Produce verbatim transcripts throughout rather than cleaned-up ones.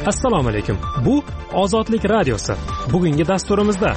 Assalomu alaykum. Bu Ozodlik radiosi. Bugungi dasturimizda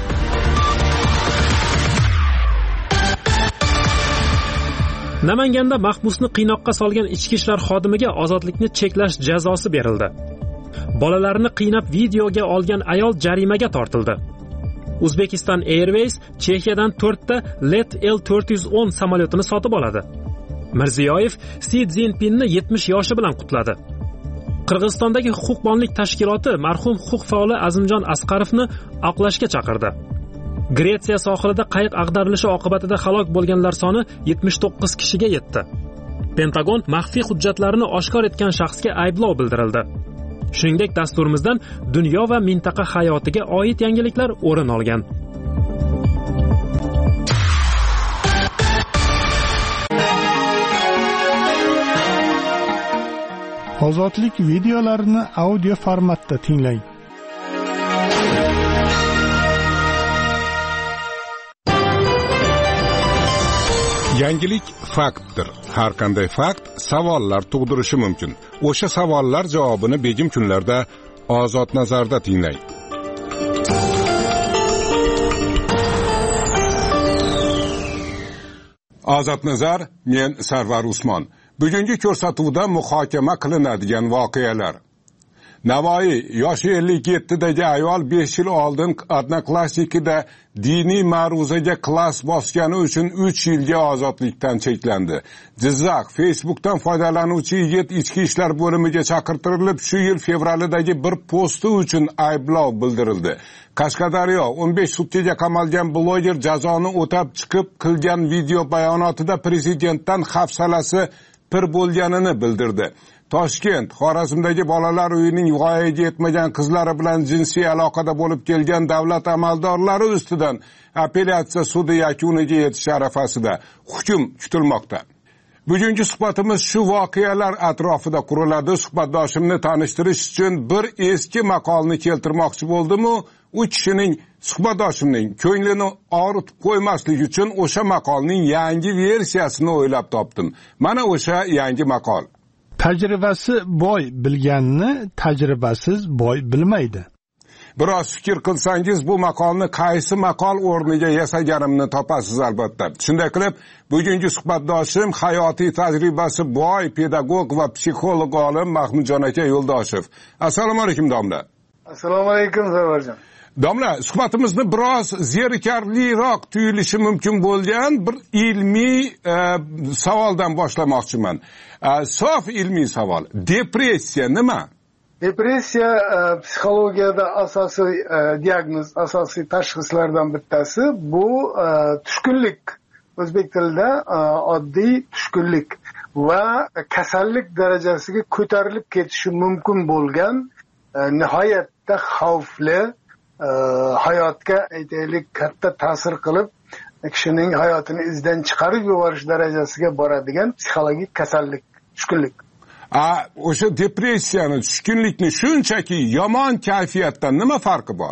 Namanganda mahbusni qiynoqqa solgan ichki ishlar xodimiga ozodlikni cheklash jazosi berildi. Bolalarini qiynab videoga olgan ayol jarimaga tortildi. Uzbekistan Airways Chexiyadan to'rtta Let L to'rt yuz o'n samolyotini sotib oladi. Mirziyoyev Si Szinpinni yetmish yoshi bilan qutladi. Qirg'izistondagi huquqbonlik tashkiloti marhum huquq faoli Azimjon Asqarovni oqlashga chaqirdi. Gretsiya sohilida qayiq ag'darilishi oqibatida halok bo'lganlar soni yetmish to'qqiz kishiga yetdi. Pentagon maxfiy hujjatlarini oshkor etgan shaxsga ayblov bildirildi. Shuningdek, dasturimizdan dunyo va mintaqa hayotiga oid yangiliklar o'rin olgan. Ozodlik videolarini audio formatda tinglang. Yangilik faktdir. Har qanday fakt savollar tug'dirishi mumkin. O'sha savollar javobini begim kunlarda Ozod nazarda tinglang. Ozod nazar, men Sarvar Usmon. Bugungi ko'rsatuvda muhokama qilinadigan voqealar. Navoiy yoshi ellik yettidagi ayol besh yil oldin Odnoklassnikida diniy ma'ruzaga klass bosgani uchun uch yilga ozodlikdan cheklandi. Jizzax Facebook'dan foydalanuvchi yigit ichki ishlar bo'limiga chaqirtirilib, shu yil fevralidagi bir posti uchun ayblov bildirildi. Qashqadaryo o'n besh sutkaga qamalgan bloger jazoni o'tab chiqib qilgan video bayonotida prezidentdan hafsalasi pir bo'lganini bildirdi. Toshkent Xorazmdagi bolalar uyining voyaga yetmagan qizlari bilan jinsiy aloqada bo'lib kelgan davlat amaldorlari ustidan apellyatsiya sudi yakuniga yetish arafasida hukm kutilmoqda. Bugungi suhbatimiz shu voqealar atrofida quriladi. Suhbatdoshimni tanishtirish uchun bir eski maqolni keltirmoqchi bo'ldim-u, u kishining suhbatdoshimning ko'nglini og'ritib qo'ymaslik uchun o'sha maqolning yangi versiyasini o'ylab topdim. Mana o'sha yangi maqol. Tajribasi boy bilganni tajribasiz boy bilmaydi. Biroz fikr qilsangiz bu maqolni qaysi maqol o'rniga yasaganimni topasiz albatta. Shunday qilib, bugungi suhbatdoshim hayotiy tajribasi boy pedagog va psixolog olim Mahmudjon aka Yo'ldoshev. Assalomu alaykum domla. Assalomu alaykum Sarvarjon. Domla, suhbatimizni biroz zerikarliroq tuyulishi mumkin bo'lgan bir ilmiy e, savoldan boshlamoqchiman. E, sof ilmiy savol. Depressiya nima? Depressiya e, psixologiyada asosiy e, diagnoz, asosiy tashxislardan bittasi bu e, tushkunlik. O'zbek tilida e, oddiy tushkunlik va kasallik darajasiga ko'tarilib ketishi mumkin bo'lgan e, nihoyatda xavfli hayotga aytaylik katta ta'sir qilib kishining hayotini izdan chiqarib yuborish darajasiga boradigan psixologik kasallik, tushkunlik. A, o'sha depressiyani, tushkunlikni shunchaki yomon kayfiyatdan nima farqi bor?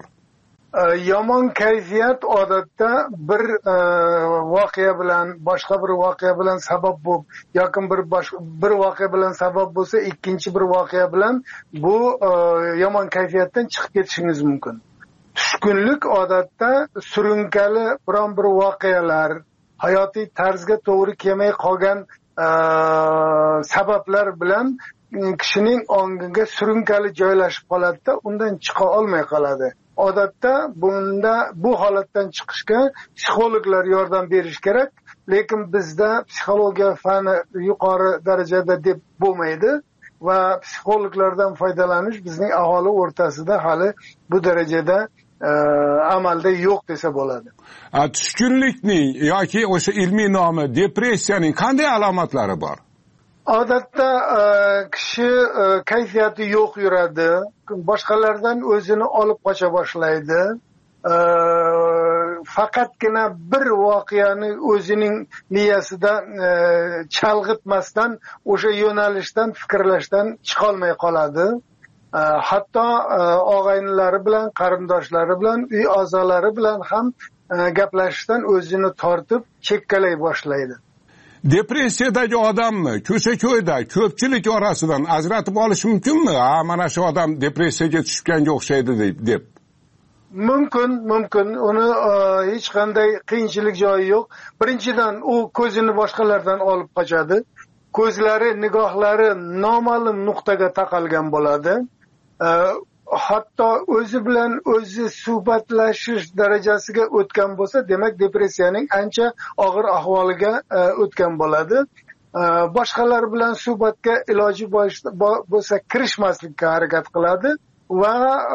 Yomon kayfiyat odatda bir e, voqea bilan boshqa bir voqea bilan sabab bo'lib, yoki bir boshqa bir voqea bilan sabab bo'lsa, ikkinchi bir voqea bilan bu e, yomon kayfiyatdan chiqib ketishingiz mumkin. Tushkunlik odatda surunkali biron bir voqealar, hayotiy tarzga to'g'ri kelmay qolgan e, sabablar bilan kishining ongiga surunkali joylashib qoladi-da, undan chiqa olmay qoladi. Odatda bunda bu holatdan chiqishga psixologlar yordam berish kerak, lekin bizda psixologiya fani yuqori darajada deb bo'lmaydi va psixologlardan foydalanish bizning aholi o'rtasida hali bu darajada e, amalda yo'q desa bo'ladi. Tushkunlikning yoki o'sha ilmiy nomi depressiyaning qanday alomatlari bor? Odatda e, kishi e, kayfiyati yo'q yuradi, boshqalardan o'zini olib qocha boshlaydi. E, faqatgina bir voqeani o'zining miyasida e, chalg'itmasdan o'sha yo'nalishdan fikrlashdan chiqolmay qoladi. E, hatto e, og'aynilari bilan, qarindoshlari bilan, uy a'zolari bilan ham e, gaplashishdan o'zini tortib chekkalay boshlaydi. depressiyadagi odamni ko'cha-ko'yda ko'pchilik orasidan ajratib olish mumkinmi? Ha, mana shu odam depressiyaga tushganga o'xshaydi deb. Mumkin, mumkin. Uni hech qanday qiyinchilik joyi yo'q. Birinchidan u ko'zini boshqalardan olib qochadi. Ko'zlari, nigohlari noma'lum nuqtaga taqalgan bo'ladi. Hatto o'zi bilan o'zi suhbatlashish darajasiga o'tgan bo'lsa, demak depressiyaning ancha og'ir ahvoliga o'tgan bo'ladi. Boshqalar bilan suhbatga iloji bo'lsa kirishmaslikka harakat qiladi va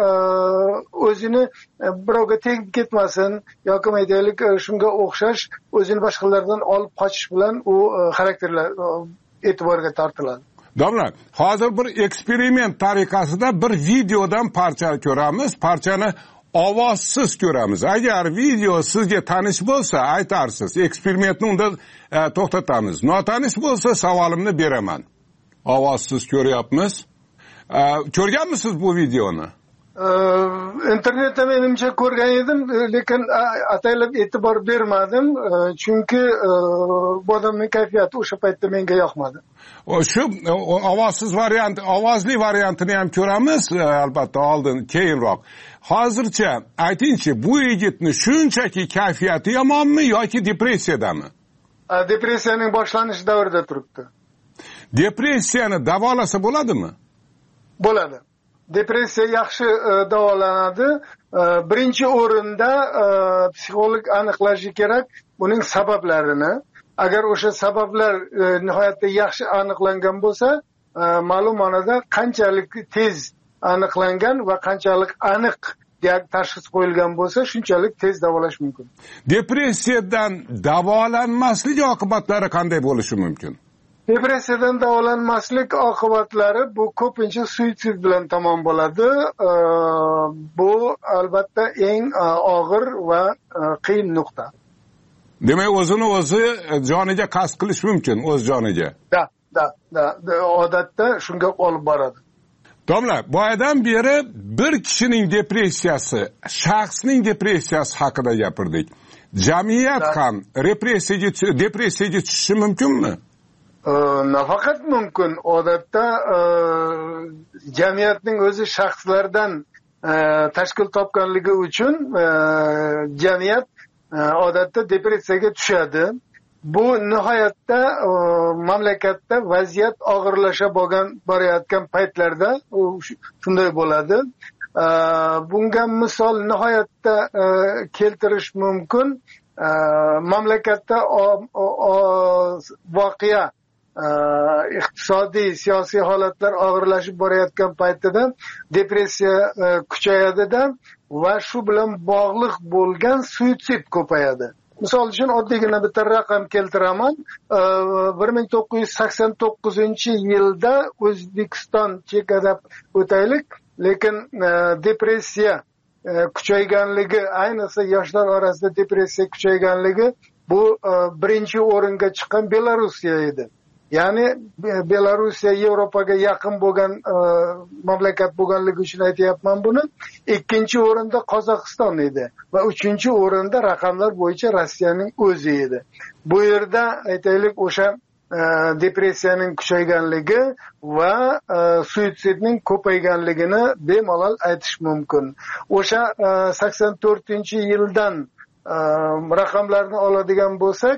o'zini birovga tegib ketmasin yoki aytaylik shunga o'xshash o'zini boshqalardan olib qochish bilan u xarakterlar e'tiborga tortiladi. Domla, hozir bir eksperiment tariqasida bir videodan parcha ko'ramiz, parchani ovozsiz ko'ramiz. Agar video sizga tanish bo'lsa, aytarsiz. Eksperimentni unda e, to'xtatamiz. Notanish bo'lsa, savolimni beraman. Ovozsiz ko'ryapmiz. E, ko'rganmisiz bu videoni? internetda menimcha ko'rgan edim, lekin ataylab e'tibor bermadim, chunki bu odamning kayfiyati o'sha paytda menga yoqmadi. Shu ovozsiz variant, ovozli variantini ham ko'ramiz, albatta oldin, keyinroq. Hozircha aytingchi, bu yigitni shunchaki kayfiyati yomonmi yoki depressiyadami? Depressiyaning boshlanish davrida turibdi. Depressiyani davolasa bo'ladimi? Bo'ladi. Depressiya yaxshi davolanadi. Birinchi o'rinda psixolog aniqlashi kerak buning sabablarini. Agar o'sha sabablar nihoyatda yaxshi aniqlangan bo'lsa, ma'lum ma'noda qanchalik tez aniqlangan va qanchalik aniq tashxis qo'yilgan bo'lsa, shunchalik tez davolash mumkin. Depressiyadan davolanmaslik oqibatlari qanday bo'lishi mumkin? Depressiyadan davolanmaslik oqibatlari bu ko'pincha suitsid bilan tamom bo'ladi. Bu albatta eng og'ir va qiyin nuqta. Demak, o'zini o'zi joniga qasd qilish mumkin, o'z joniga. Da, da, da, odatda shunga olib boradi. Domla, boyadan beri bir kishining depressiyasi, shaxsning depressiyasi haqida gapirdik. Jamiyat ham repressiyaga, depressiyaga tushishi mumkinmi? Nafaqat mumkin, odatda jamiyatning o'zi shaxslardan tashkil topganligi uchun jamiyat odatda depressiyaga tushadi. Bu nihoyatda mamlakatda vaziyat og'irlasha bo'lgan borayotgan paytlarda shunday bo'ladi. Bunga misol nihoyatda keltirish mumkin. Mamlakatda voqea iqtisodiy, siyosiy holatlar og'irlashib borayotgan paytida depressiya kuchayadi-da va shu bilan bog'liq bo'lgan suitsid ko'payadi. Misol uchun oddiygina bitta raqam keltiraman. bir ming to'qqiz yuz sakson to'qqizinchi yilda O'zbekiston chegarab o'taylik, lekin depressiya kuchayganligi, ayniqsa yoshlar orasida depressiya kuchayganligi bu birinchi o'ringa chiqqan Belorussiya edi. Ya'ni Belorussiya Yevropaga yaqin bo'lgan mamlakat bo'lganligi uchun aytayapman buni. Ikkinchi o'rinda Qozog'iston edi va uchinchi o'rinda raqamlar bo'yicha Rossiyaning o'zi edi. Bu yerda aytaylik o'sha depressiyaning kuchayganligi va suitsidning ko'payganligini bemalol aytish mumkin. O'sha sakson to'rtinchi yildan raqamlarni oladigan bo'lsak,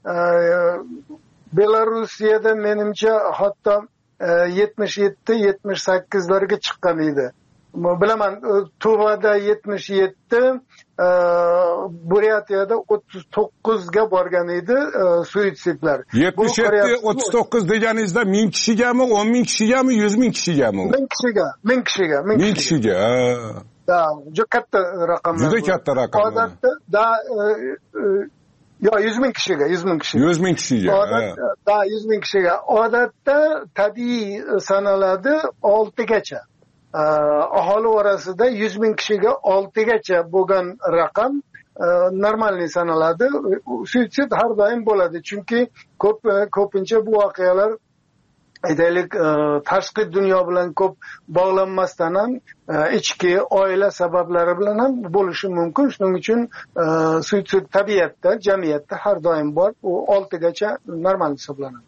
Belarusiyada menimcha hatto yetmish yetti yetmish sakkiz larga chiqqan edi. Bilaman, Tuvada yetmish yetti, Buryatiyada o'ttiz to'qqiz ga borgan edi suitsidlar. yetmish yetti o'ttiz to'qqiz deganingizda ming kishigami, o'n ming kishigami, yuz ming kishigami? ming kishiga, ming kishiga, ming kishiga. Da, juda katta raqamlar. Juda katta raqamlar. Odatda da yo yuz ming kishiga, yuz ming kishiga. yuz ming kishiga. Odatda da yuz ming kishiga. Odatda tabiiy sanaladi olti gacha. Aholi orasida yuz ming kishiga olti gacha bo'lgan raqam normalniy sanaladi. Suitsid har doim bo'ladi, chunki ko'p ko'pincha bu voqealar aytaylik tashqi dunyo bilan ko'p bog'lanmasdan ham ichki oila sabablari bilan ham bo'lishi mumkin. Shuning uchun suitsid tabiatda, jamiyatda har doim bor. U oltigacha normal hisoblanadi.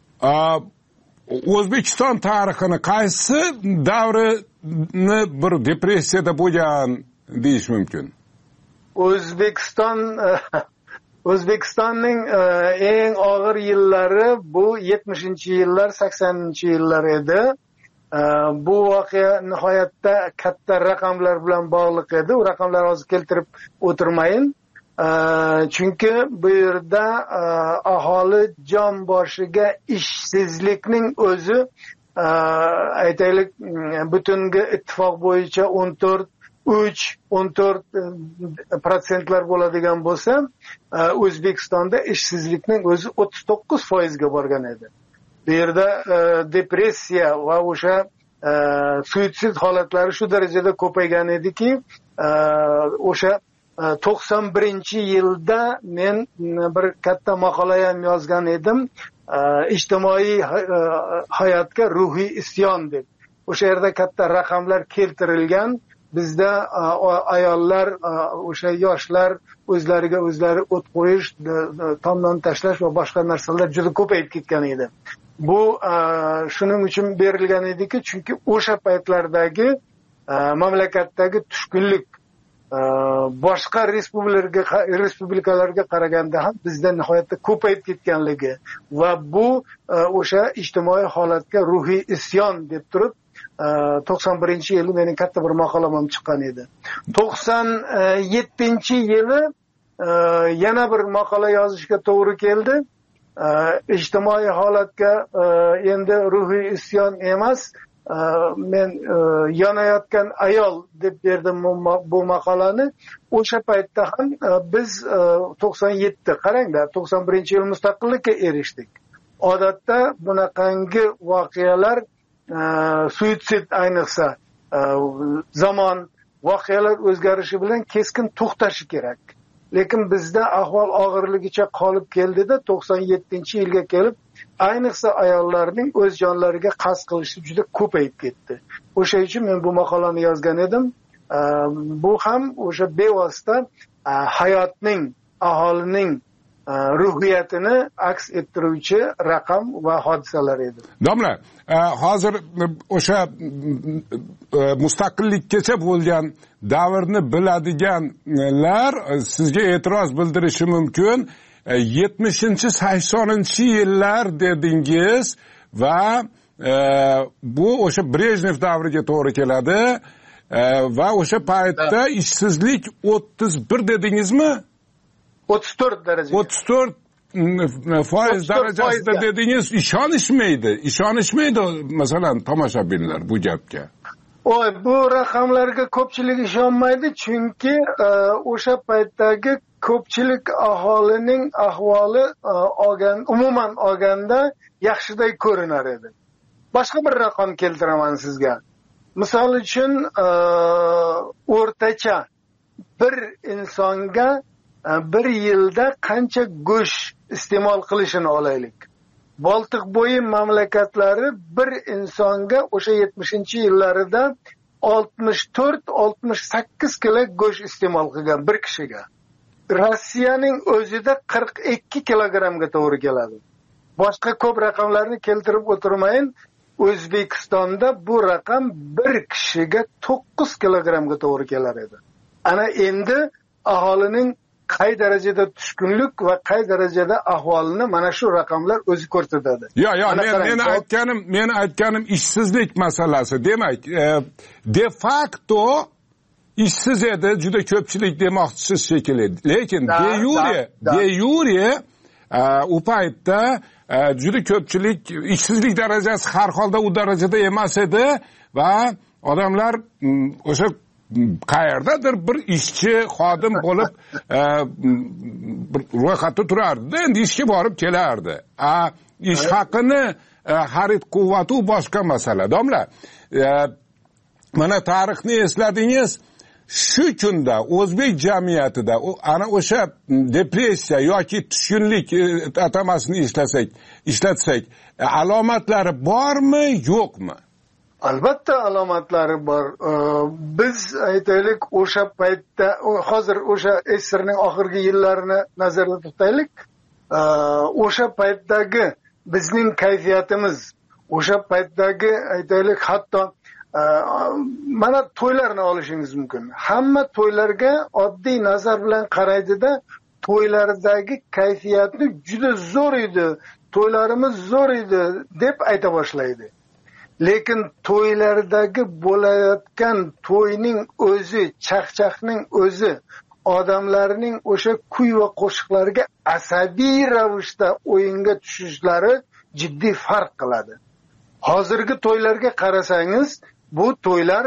O'zbekiston tarixini qaysi davrini bir depressiyada bo'lgan deyish mumkin? O'zbekiston O'zbekistonning eng og'ir yillari bu yetmishinchi yillar, saksoninchi yillar edi. Bu voqea nihoyatda katta raqamlar bilan bog'liq edi. U raqamlarni hozir keltirib o'tirmayin. Chunki bu yerda aholi jon boshiga ishsizlikning o'zi aytaylik butungi ittifoq bo'yicha o'n to'rt uch o'n to'rt prosentlar bo'ladigan bo'lsa, O'zbekistonda ishsizlikning o'zi o'ttiz to'qqiz foizga borgan edi. Bu yerda depressiya va o'sha suitsid holatlari shu darajada ko'paygan ediki, o'sha to'qson birinchi yilda men bir katta maqola ham yozgan edim, ijtimoiy hayotga ruhiy isyon deb. O'sha yerda katta raqamlar keltirilgan. Bizda ayollar, o'sha yoshlar o'zlariga o'zlari o't qo'yish, tomdan tashlash va boshqa narsalar juda ko'payib ketgan edi. Bu shuning uchun berilgan ediki, chunki o'sha paytlardagi mamlakatdagi tushkunlik boshqa respublikalarga respublikalarga qaraganda ham bizda nihoyatda ko'payib ketganligi va bu o'sha ijtimoiy holatga ruhiy isyon deb turib to'qson birinchi yili mening katta bir maqolam ham chiqqan edi. to'qson yettinchi yili yana bir maqola yozishga to'g'ri keldi. Ijtimoiy holatga endi ruhiy isyon emas, men yonayotgan ayol deb berdim bu maqolani. O'sha paytda ham biz to'qson yetti, qaranglar, to'qson birinchi yil mustaqillikka erishdik. Odatda bunaqangi voqealar suitsid ayniqsa zamon voqealar o'zgarishi bilan keskin to'xtashi kerak. Lekin bizda ahvol og'irligicha qolib keldida to'qson yettinchi yilga kelib ayniqsa ayollarning o'z jonlariga qasd qilishi juda ko'payib ketdi. O'sha uchun men bu maqolani yozgan edim. Bu ham o'sha bevosita hayotning, aholining ruhiyatini aks ettiruvchi raqam va hodisalar edi. Domla, hozir o'sha mustaqillikkacha bo'lgan davrni biladiganlar sizga e'tiroz bildirishi mumkin. yetmishinchi saksoninchi yillar dedingiz va bu o'sha Brejnev davriga to'g'ri keladi va o'sha paytda ishsizlik o'ttiz bir dedingizmi? o'ttiz to'rt daraja. o'ttiz to'rt foiz darajasida dedingiz, ishonishmaydi. Ishonishmaydi masalan tomoshabinlar bu gapga. Oy, bu raqamlarga ko'pchilik ishonmaydi, chunki o'sha paytdagi ko'pchilik aholining ahvoli olgan, umuman olganda yaxshiday ko'rinar edi. Boshqa bir raqam keltiraman sizga. Misol uchun o'rtacha bir insonga bir yilda qancha go'sht iste'mol qilishini olaylik. Boltiq bo'yi mamlakatlari bir insonga o'sha yetmishinchi yillarida oltmish to'rt oltmish sakkiz kilo go'sht iste'mol qilgan bir kishiga. Rossiyaning o'zida qirq ikki kilogrammga to'g'ri keladi. Boshqa ko'p raqamlarni keltirib o'tirmayin. O'zbekistonda bu raqam bir kishiga to'qqiz kilogrammga to'g'ri kelar edi. Ana endi aholining qay darajada tushkunlik va qay darajada ahvolini mana shu raqamlar o'zi ko'rsatadi. Yo, yo, men men aytganim, men aytganim ishsizlik masalasi. Demak, de facto ishsiz edi, juda ko'pchilik demoqchisiz shekilli. Lekin de yure, de yure u paytda juda ko'pchilik ishsizlik darajasi har holda u darajada emas edi va odamlar o'sha qayerdadir bir ishchi xodim bo'lib ro'yxatda turardi, endi ishga borib kelardi. Ish haqini xarid quvvati boshqa masala. Domla, mana tarixni esladingiz. shu kunda o'zbek jamiyatida ana o'sha depressiya yoki tushkunlik atamasini ishlasak ishlatsak alomatlari bormi yo'qmi? Albatta alomatlari bor. Biz aytaylik o'sha paytda hozir o'sha asrning oxirgi yillarini nazarda tutaylik. O'sha paytdagi bizning kayfiyatimiz, o'sha paytdagi aytaylik hatto mana to'ylarni olishingiz mumkin. Hamma to'ylarga oddiy nazar bilan qaraydida, to'ylardagi kayfiyatni juda zo'r edi, to'ylarimiz zo'r edi deb ayta boshlaydi. Lekin to'ylardagi bo'layotgan to'yning o'zi, chaqchaqning o'zi odamlarning o'sha kuy va qo'shiqlarga asabiy ravishda o'yinga tushishlari jiddiy farq qiladi. Hozirgi to'ylarga qarasangiz, bu to'ylar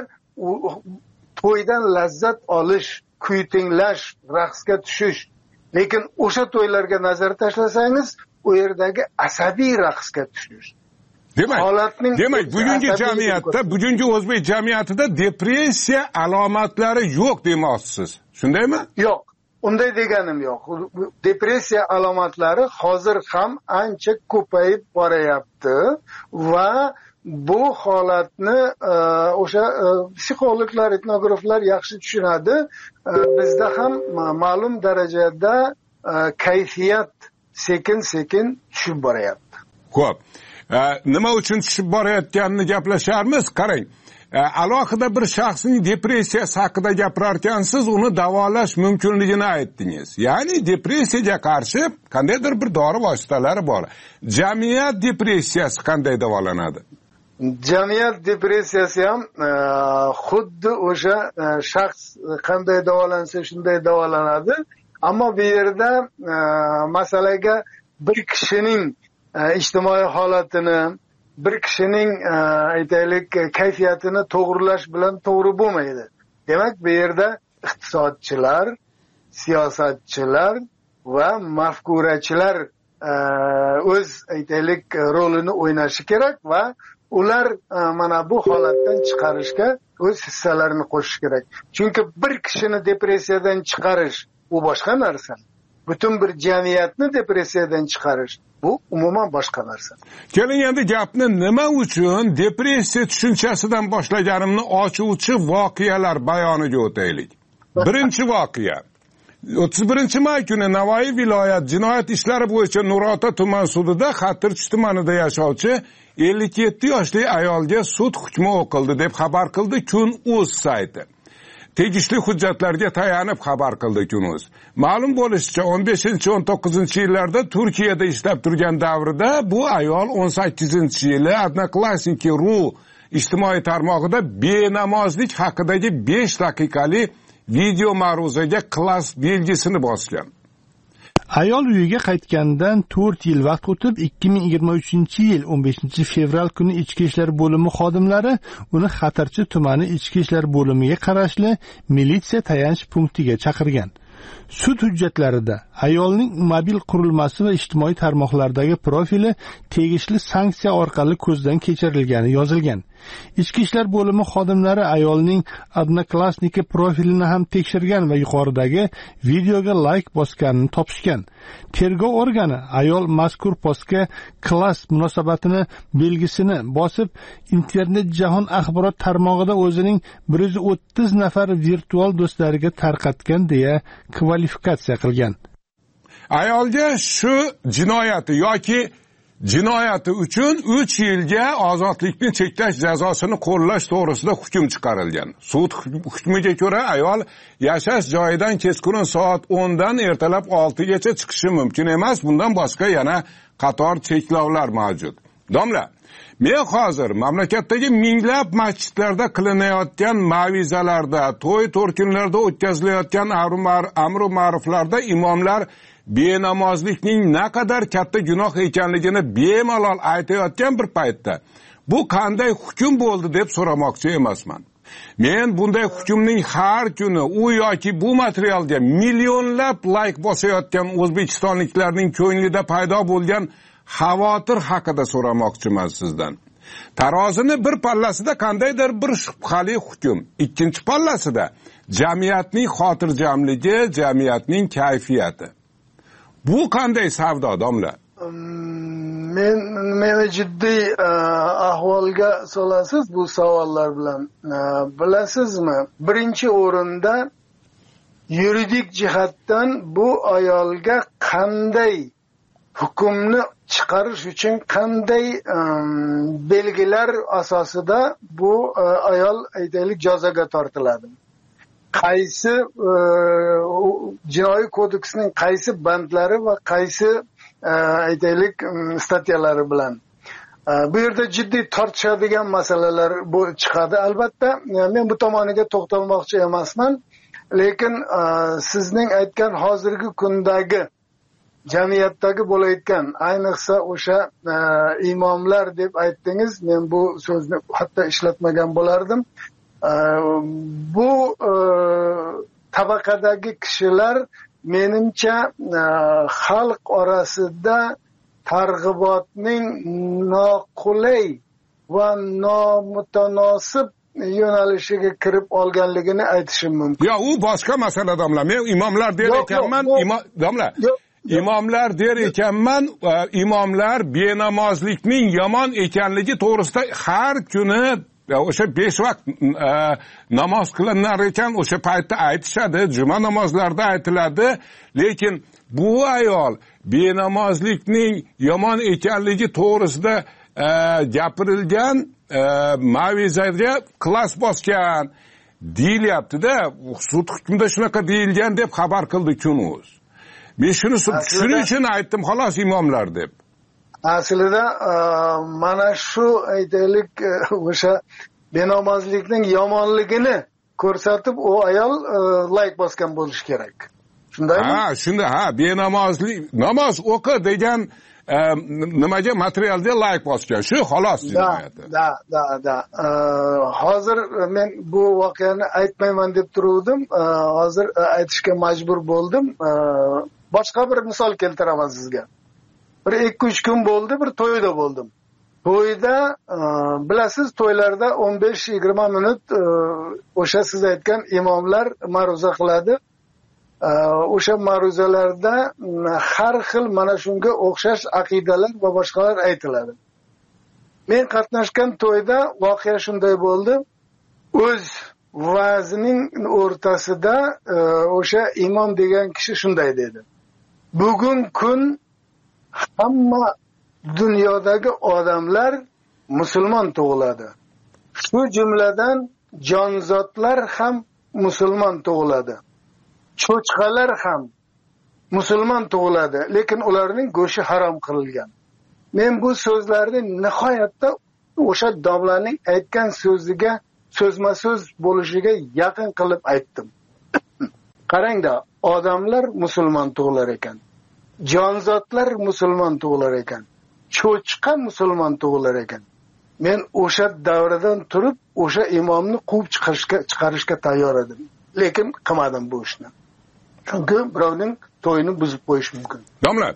to'ydan lazzat olish, kuy tinglash, raqsga tushish. Lekin o'sha to'ylarga nazar tashlasangiz, u yerdagi asabiy raqsga tushish. Demak, demak bugungi jamiyatda, bugungi o'zbek jamiyatida depressiya alomatlari yo'q demoqchisiz. Shundaymi? Yo'q. Unday deganim yo'q. Depressiya alomatlari hozir ham ancha ko'payib borayapti va bu holatni o'sha psixologlar, etnograflar yaxshi tushunadi. Bizda ham ma'lum darajada kayfiyat sekin-sekin tushib borayapti. Xo'p. Nima uchun tushib borayotganini gaplasharmiz? Qarang. Alohida bir shaxsning depressiyasi haqida gapirarkansiz, uni davolash mumkinligini aytdingiz. Ya'ni depressiyaga qarshi qandaydir bir dori vositalari bor. Jamiyat depressiyasi qanday davolanadi? Jamiyat depressiyasi ham xuddi o'sha shaxs qanday davolansa shunday davolanadi. Ammo bu yerda masalaga bir kishining ijtimoiy holatini, bir kishining aytaylik kayfiyatini to'g'rilash bilan to'g'ri bo'lmaydi. Demak, bu yerda iqtisodchilar, siyosatchilar va mafkurachilar o'z aytaylik rolini o'ynashi kerak va ular mana bu holatdan chiqarishga o'z hissalarini qo'shish kerak. Chunki bir kishini depressiyadan chiqarish u boshqa narsa. Butun bir jamiyatni depressiyadan chiqarish bu umuman boshqa narsa. Keling endi gapni nima uchun depressiya tushunchasidan boshlaganimni ochuvchi voqealar bayoniga o'taylik. Birinchi voqea. o'ttiz birinchi may kuni Navoiy viloyat jinoyat ishlari bo'yicha Nurota tuman sudida Xatirchi tumanida yashovchi ellik yetti yoshli ayolga sud hukmi o'qildi deb xabar qildi Kun.uz sayti. Tegishli hujjatlarga tayanib xabar qildi Kun.uz. Ma'lum bo'lishicha o'n beshinchi o'n to'qqizinchi yillarda Turkiyada ishlab turgan davrida bu ayol o'n sakkizinchi yili Odnoklassniki ru ijtimoiy tarmog'ida benamozlik haqidagi besh daqiqalik video ma'ruzaga klass belgisini bosgan. Ayol uyiga qaytgandan to'rt yil vaqt o'tib, ikki ming yigirma uchinchi yil o'n beshinchi fevral kuni Ichki ishlar bo'limi xodimlari uni Xatirchi tumani Ichki ishlar bo'limiga qarashli militsiya tayanch punktiga chaqirgan. Sud hujjatlarida ayolning mobil qurilmasi va ijtimoiy tarmoqlardagi profili tegishli sanksiya orqali ko'zdan kechirilgani yozilgan. Ichki ishlar bo'limi xodimlari ayolning Odnoklassniki profilini ham tekshirgan va yuqoridagi videoga like bosganini topishgan. Tergov organi ayol mazkur postga klass munosabatini belgisini bosib, internet jahon axborot tarmog'ida o'zining bir yuz o'ttiz nafar virtual do'stlariga tarqatgan deya kvalifikatsiya qilgan. Ayolga shu jinoyati yoki jinoyati uchun uch yilga ozodlikni cheklash jazosini qo'llash to'g'risida hukm chiqarilgan. Sud hukmiga ko'ra ayol yashash joyidan kechqurun soat o'ndan ertalab oltigacha chiqishi mumkin emas. Bundan boshqa yana qator cheklovlar mavjud. Domla, men hozir mamlakatdagi minglab masjidlarda qilinayotgan ma'vizalarda, to'y to'rkunlarda o'tkazilayotgan amru ma'ruflarda imomlar benamozlikning naqadar katta gunoh ekanligini bemalol aytayotgan bir paytda bu qanday hukm bo'ldi deb so'ramoqchi emasman. Men bunday hukmning har kuni u yoki bu materialga millionlab like bosayotgan o'zbekistonliklarning ko'nglida paydo bo'lgan xavotir haqida so'ramoqchiman sizdan. Tarozini bir pallasida qandaydir bir shubhali hukm, ikkinchi pallasida jamiyatning xotirjamligi, jamiyatning kayfiyati. Bu qanday savdo, domla? Men meni jiddiy ahvolga solasiz bu savollar bilan. Bilasizmi, birinchi o'rinda yuridik jihatdan bu ayolga qanday hukmni chiqarish uchun qanday belgilar asosida bu ayol aytaylik jazoga tortiladi. Qaysi jinoiy kodeksining qaysi bandlari va qaysi aytaylik statyalari bilan. Bu yerda jiddiy tortishadigan masalalar bu chiqadi albatta. Men bu tomoniga to'xtalmoqchi emasman, lekin sizning aytgan hozirgi kundagi jamiyatdagi bo'layotgan, ayniqsa o'sha imomlar deb aytdingiz, men bu so'zni hatto ishlatmagan bo'lardim. Bu tabaqadagi kishilar menimcha xalq orasida targ'ibotning noqulay va nomutanosib yo'nalishiga kirib olganligini aytishim mumkin. Yo, u boshqa masala, domla. Men imomlar der ekanman, domla. Imomlar der ekanman, imomlar benamozlikning yomon ekanligi to'g'risida har kuni o'sha besh vaqt namoz qilinar ekan, o'sha paytda aytishadi, juma namozlarida aytiladi, lekin bu ayol benamozlikning yomon ekanligi to'g'risida gapirilgan ma'vizaga klass bosgan deyilyapti-da, sud hukmida shunaqa deyilgan deb xabar qildi Kunuz. Men shuni shuning uchun aytdim xolos imomlar deb. Aslida mana shu aytaylik o'sha benamozlikning yomonligini ko'rsatib u ayol like bosgan bo'lishi kerak. Shundaymi? Ha, shunda ha, benamozlik, namoz o'qi degan nimaga materialda like bosgan. Shu xolos jinoyati. Da, da, da. Hozir men bu voqeani aytmayman deb turuvdim. Hozir aytishga majbur bo'ldim. Boshqa bir misol keltiraman sizga. Bir ikki uch kun bo'ldi, bir to'yda bo'ldim. To'yda bilasiz, to'ylarda o'n besh yigirma minut o'sha siz aytgan imomlar ma'ruza qiladi. O'sha ma'ruzalarda har xil mana shunga o'xshash aqidalar va boshqalar aytiladi. Men qatnashgan to'yda voqea shunday bo'ldi. O'z va'zining o'rtasida o'sha imom degan kishi shunday dedi. Bugun kun hamma dunyodagi odamlar musulmon tug'iladi. Shu jumladan jonzotlar ham musulmon tug'iladi. Cho'chqalar ham musulmon tug'iladi, lekin ularning go'shi harom qilingan. Men bu so'zlarni nihoyatda o'sha domlaning aytgan so'ziga so'zma-so'z bo'lishiga yaqin qilib aytdim. Qarangda, odamlar musulmon tug'ilar ekan. Jonzotlar musulmon tug'ilar ekan. Cho'chqa musulmon tug'ilar ekan. Men o'sha davradan turib o'sha imomni quvib chiqarishga chiqarishga tayyor edim. Lekin qilmadim bu ishni. Chunki birovning to'yini buzib qo'yish mumkin. Domla,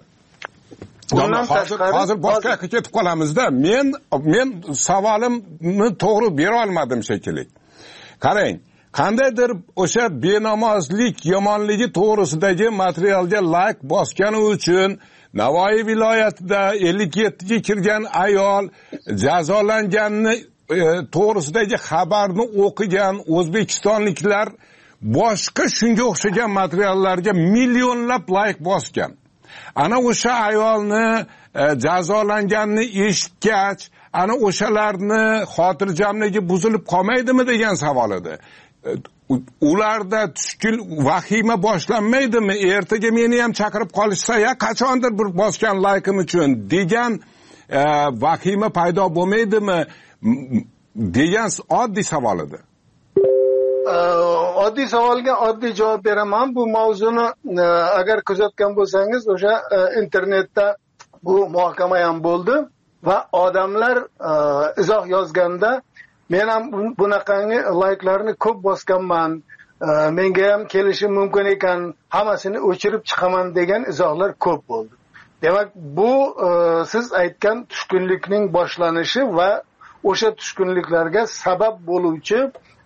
hozir hozir boshqa ketib qolamizda. Men men savolimni to'g'ri bera olmadim shekilli. Qarang, qandaydir o'sha benamozlik yomonligi to'g'risidagi materialga like bosgani uchun Navoiy viloyatida ellik yettiga kirgan ayol jazolanganini to'g'risidagi xabarni o'qigan o'zbekistonliklar boshqa shunga o'xshagan materiallarga millionlab like bosgan. Ana o'sha ayolni jazolanganini eshitgach, ana o'shalarni xotirjamligi buzilib qolmaydimi degan savol edi. Ularda tushkul vahima boshlanmaydimi? Ertaga meni ham chaqirib qolishsa, ya qachondir bir bosgan like'im uchun degan vahima paydo bo'lmaydimi degan oddiy savol edi. Oddiy savolga oddiy javob beraman. Bu mavzuni agar kuzatgan bo'lsangiz, o'sha internetda bu muhokama ham bo'ldi va odamlar izoh yozganda men ham bunaqangi like'larni ko'p bosganman, menga ham kelishi mumkin ekan, hammasini o'chirib chiqaman degan izohlar ko'p bo'ldi. Demak, bu siz aytgan tushkunlikning boshlanishi va o'sha tushkunliklarga sabab bo'luvchi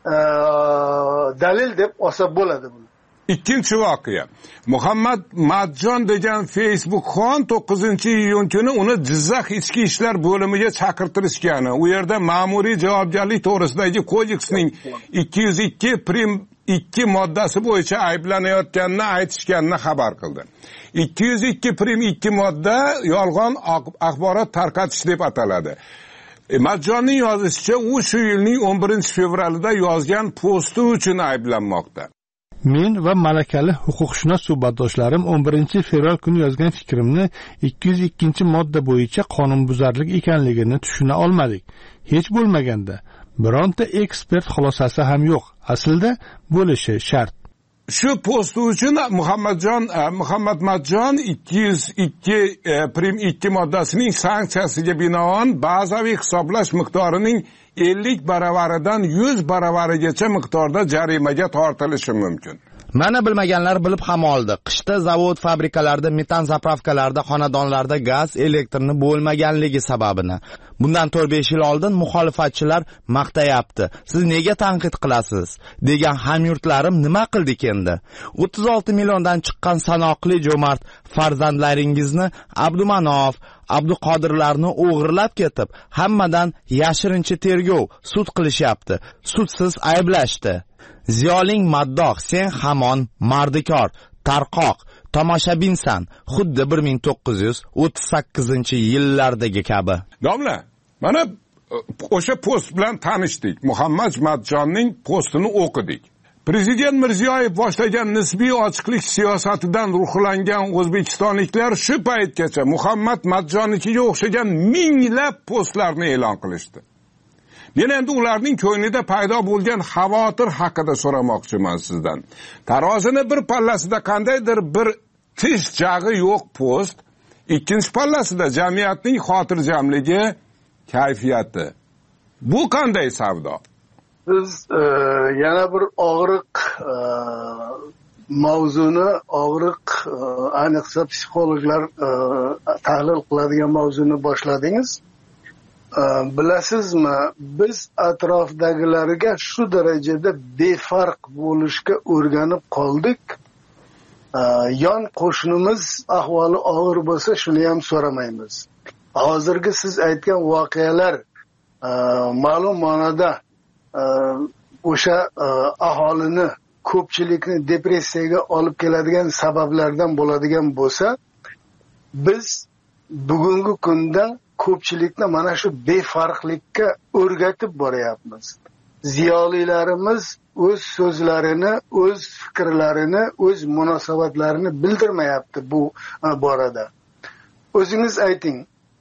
dalil deb olsa bo'ladi buni. Ikkinchi voqea. Muhammad Matjon degan Facebookxon to'qqizinchi iyun kuni uni Jizzax ichki ishlar bo'limiga chaqirtirishgani, u yerda ma'muriy javobgarlik to'g'risidagi kodeksning ikki yuz ikki prim ikki moddasi bo'yicha ayblanayotganini aytishganini xabar qildi. ikki yuz ikki prim ikki modda yolg'on axborot tarqatish deb ataladi. Matjonning yozishicha, u shu yilning o'n birinchi fevralida yozgan posti uchun ayblanmoqda. Men va malakali huquqshunos suhbatdoshlarim o'n birinchi fevral kuni yozgan fikrimni ikki yuz ikkinchi modda bo'yicha qonunbuzarlik ekanligini tushuna olmadik. Hech bo'lmaganda bironta ekspert xulosasi ham yo'q. Aslida bo'lishi shart. Shu posti uchun Muhammadjon Muhammad Matjon ikki yuz ikki prim ikki moddasining sanksiyasiga binoan bazaviy hisoblash miqdorining ellik baravaridan yuz baravarigacha miqdorda jarimaga tortilishi mumkin. Mana bilmaganlar bilib ham oldi. Qishda zavod, fabrikalarda, metan zapravkalarda, xonadonlarda gaz, elektrni bo'lmaganligi sababini. Bundan to'rt besh yil oldin muxolifatchilar maqtayapti. Siz nega tanqid qilasiz? degan hamyurtlarim nima qildik endi? o'ttiz olti milliondan chiqqan sanoqli jo'mart farzandlaringizni Abdumanov, Abduqodirlarni o'g'irlab ketib, hammadan yashirincha tergov, sud qilishyapti. Sudsiz ayblashdi. Ziyoling maddoh, sen hamon mardikor, tarqoq, tomoshabinsan, xuddi bir ming to'qqiz yuz o'ttiz sakkizinchi yillardagi kabi. Domla, mana o'sha post bilan tanishdik. Muhammad Matjonning postini o'qidik. Prezident Mirziyoyev boshlagan nisbiy ochiqlik siyosatidan ruhlangan o'zbekistonliklar shu paytgacha Muhammad Matjonnikiga o'xshagan minglab postlarni e'lon qilishdi. Men endi ularning ko'nglida paydo bo'lgan xavotir haqida so'ramoqchiman sizdan. Tarozini bir pallasida qandaydir bir tish jag'i yo'q post, ikkinchi pallasida jamiyatning xotirjamligi, kayfiyati. Bu qanday savdo? Biz e, yana bir og'riq e, mavzuni, og'riq e, ayniqsa psixologlar e, tahlil qiladigan mavzuni boshladingiz. Bilasizmi, biz atrofdagilarga shu darajada befarq bo'lishga o'rganib qoldik. Yon qo'shnimiz ahvoli og'ir bo'lsa, shuni ham so'ramaymiz. Hozirgi siz aytgan voqealar ma'lum ma'noda o'sha aholini, ko'pchilikni depressiyaga olib keladigan sabablardan bo'ladigan bo'lsa, biz bugungi kunda ko'pchilikni mana shu befarqlikka o'rgatib boryapmiz. Ziyolilarimiz o'z so'zlarini, o'z fikrlarini, o'z munosabatlarini bildirmayapti bu borada. O'zingiz ayting,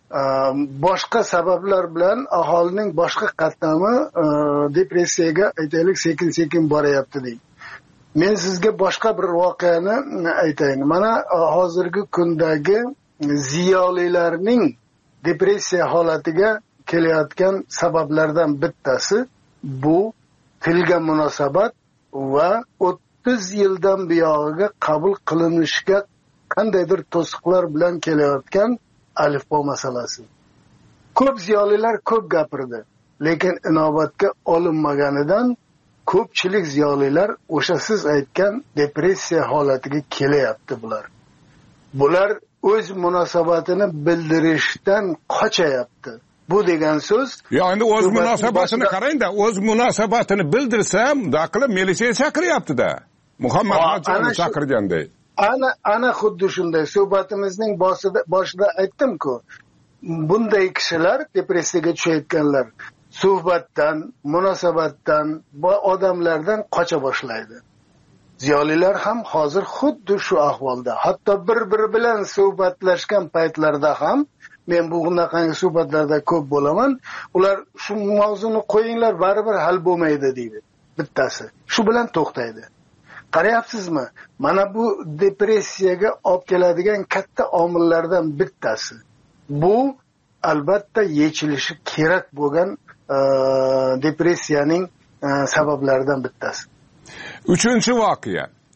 boshqa sabablar bilan aholining boshqa qatlami depressiyaga aytaylik sekin-sekin boryapti deydi. Men sizga boshqa bir voqeani aytayin. Mana hozirgi kundagi ziyolilarning depressiya holatiga kelayotgan sabablardan bittasi bu tilga munosabat va o'ttiz yildan buyog'iga qabul qilinishga qandaydir to'siqlar bilan kelayotgan alifbo masalasi. Ko'p ziyolilar ko'p gapirdi, lekin inobatga olinmaganidan ko'pchilik ziyolilar o'sha siz aytgan depressiya holatiga kelyapti bular. Bular o'z munosabatini bildirishdan qochayapti. Bu degan so'z, yo endi o'z munosabatini qarang-da, o'z munosabatini bildirsa, daqilib militsiya chaqiryapti-da. Muhammad Matjonni chaqirganday. Ana ana xuddi shunday suhbatimizning boshida boshida aytdim-ku, bunday kishilar depressiyaga tushayotganlar suhbatdan, munosabatdan va odamlardan qocha boshlaydi. Ziyolilar ham hozir xuddi shu ahvolda. Hatto bir-biri bilan suhbatlashgan paytlarda ham, men bu bunaqangi suhbatlarda ko'p bo'laman, ular shu mavzuni qo'yinglar, baribir hal bo'lmaydi deydi bittasi. Shu bilan to'xtaydi. Qarayapsizmi? Mana bu depressiyaga olib keladigan katta omillardan bittasi. Bu albatta yechilishi kerak bo'lgan e, depressiyaning e, sabablaridan bittasi. Uchinchi voqea.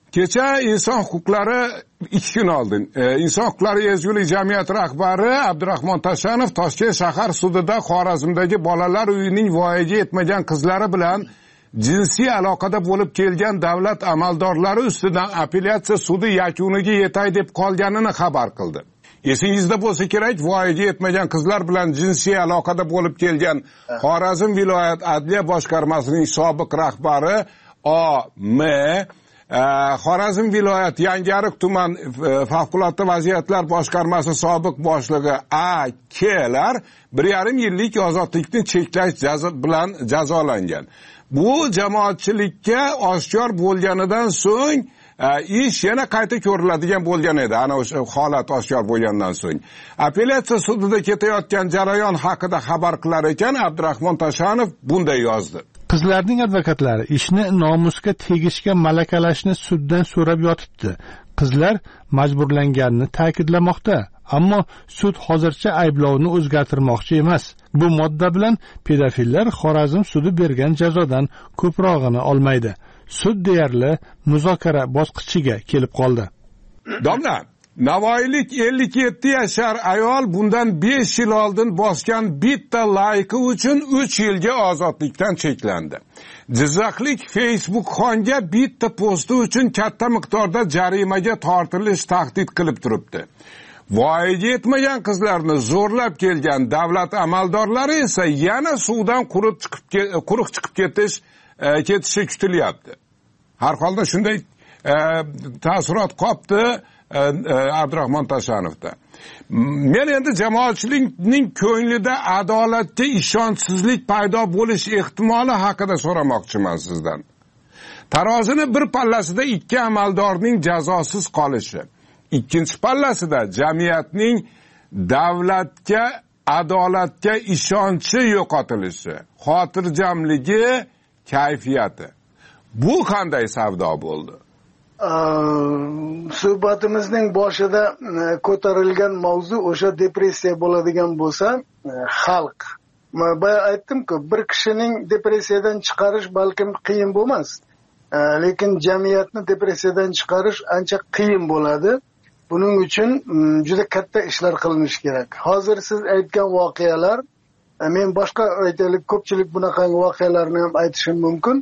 kecha inson huquqlari ikki kun oldin inson huquqlari ezgulik jamiyati rahbari Abdurahmon Tashanov Toshkent shahar sudida Xorazmdagi bolalar uyining voyaga yetmagan qizlari bilan jinsiy aloqada bo'lib kelgan davlat amaldorlari ustidan apellyatsiya sudi yakuniga yetay deb qolganini xabar qildi. Esingizda bo'lsa kerak, voyaga yetmagan qizlar bilan jinsiy aloqada bo'lib kelgan Xorazm viloyat adliya boshqarmasining sobiq rahbari O M, Xorazm viloyat Yangiariq tuman favqulodda vaziyatlar boshqarmasi sobiq boshlig'i A Klar bir yarim yillik ozodlikni cheklash bilan jazolangan. Bu jamoatchilikka oshkor bo'lganidan so'ng ish yana qayta ko'riladigan bo'lgan edi. Ana o'sha holat oshkor bo'lgandan so'ng apellyatsiya sudida ketayotgan jarayon haqida xabar qilar ekan Abdurahmon Tashanov bunday yozdi. Qizlarning advokatlari ishni nomusga tegishga malakalashni suddan so'rab yotibdi. Qizlar majburlanganini ta'kidlamoqda, ammo sud hozircha ayblovni o'zgartirmoqchi emas. Bu modda bilan pedofillar Xorazm sudi bergan jazodan ko'prog'ini olmaydi. Sud deyarli muzokara bosqichiga kelib qoldi. Domla, Navoiylik ellik yetti yashar ayol bundan besh yil oldin bosgan bitta layki uchun uch yilga ozodlikdan cheklandi. Jizzaxlik Facebook xonga bitta posti uchun katta miqdorda jarimaga tortilish tahdid qilib turibdi. Voyaga yetmagan qizlarni zo'rlab kelgan davlat amaldorlari esa yana suvdan quruq chiqib quruq chiqib ketish ketishi kutilyapti. Har holda shunday taassurot qopti Abdurahmon Tashanovda. Men endi jamoatchilikning ko'nglida adolatga ishonchsizlik paydo bo'lish ehtimoli haqida so'ramoqchiman sizdan. Tarozini bir pallasida ikki amaldorning jazosiz qolishi, ikkinchi pallasida jamiyatning davlatga, adolatga ishonchi yo'qotilishi, xotirjamligi, kayfiyati. Bu qanday savdo bo'ldi? Suhbatimizning boshida ko'tarilgan mavzu o'sha depressiya bo'ladigan bo'lsa, xalq. Men aytdim-ku, bir kishining depressiyadan chiqarish balkim qiyin bo'lmas, lekin jamiyatni depressiyadan chiqarish ancha qiyin bo'ladi. Buning uchun juda katta ishlar qilinish kerak. Hozir siz aytgan voqealar, men boshqa aytaylik, ko'pchilik bunaqa voqealarni ham aytishim mumkin.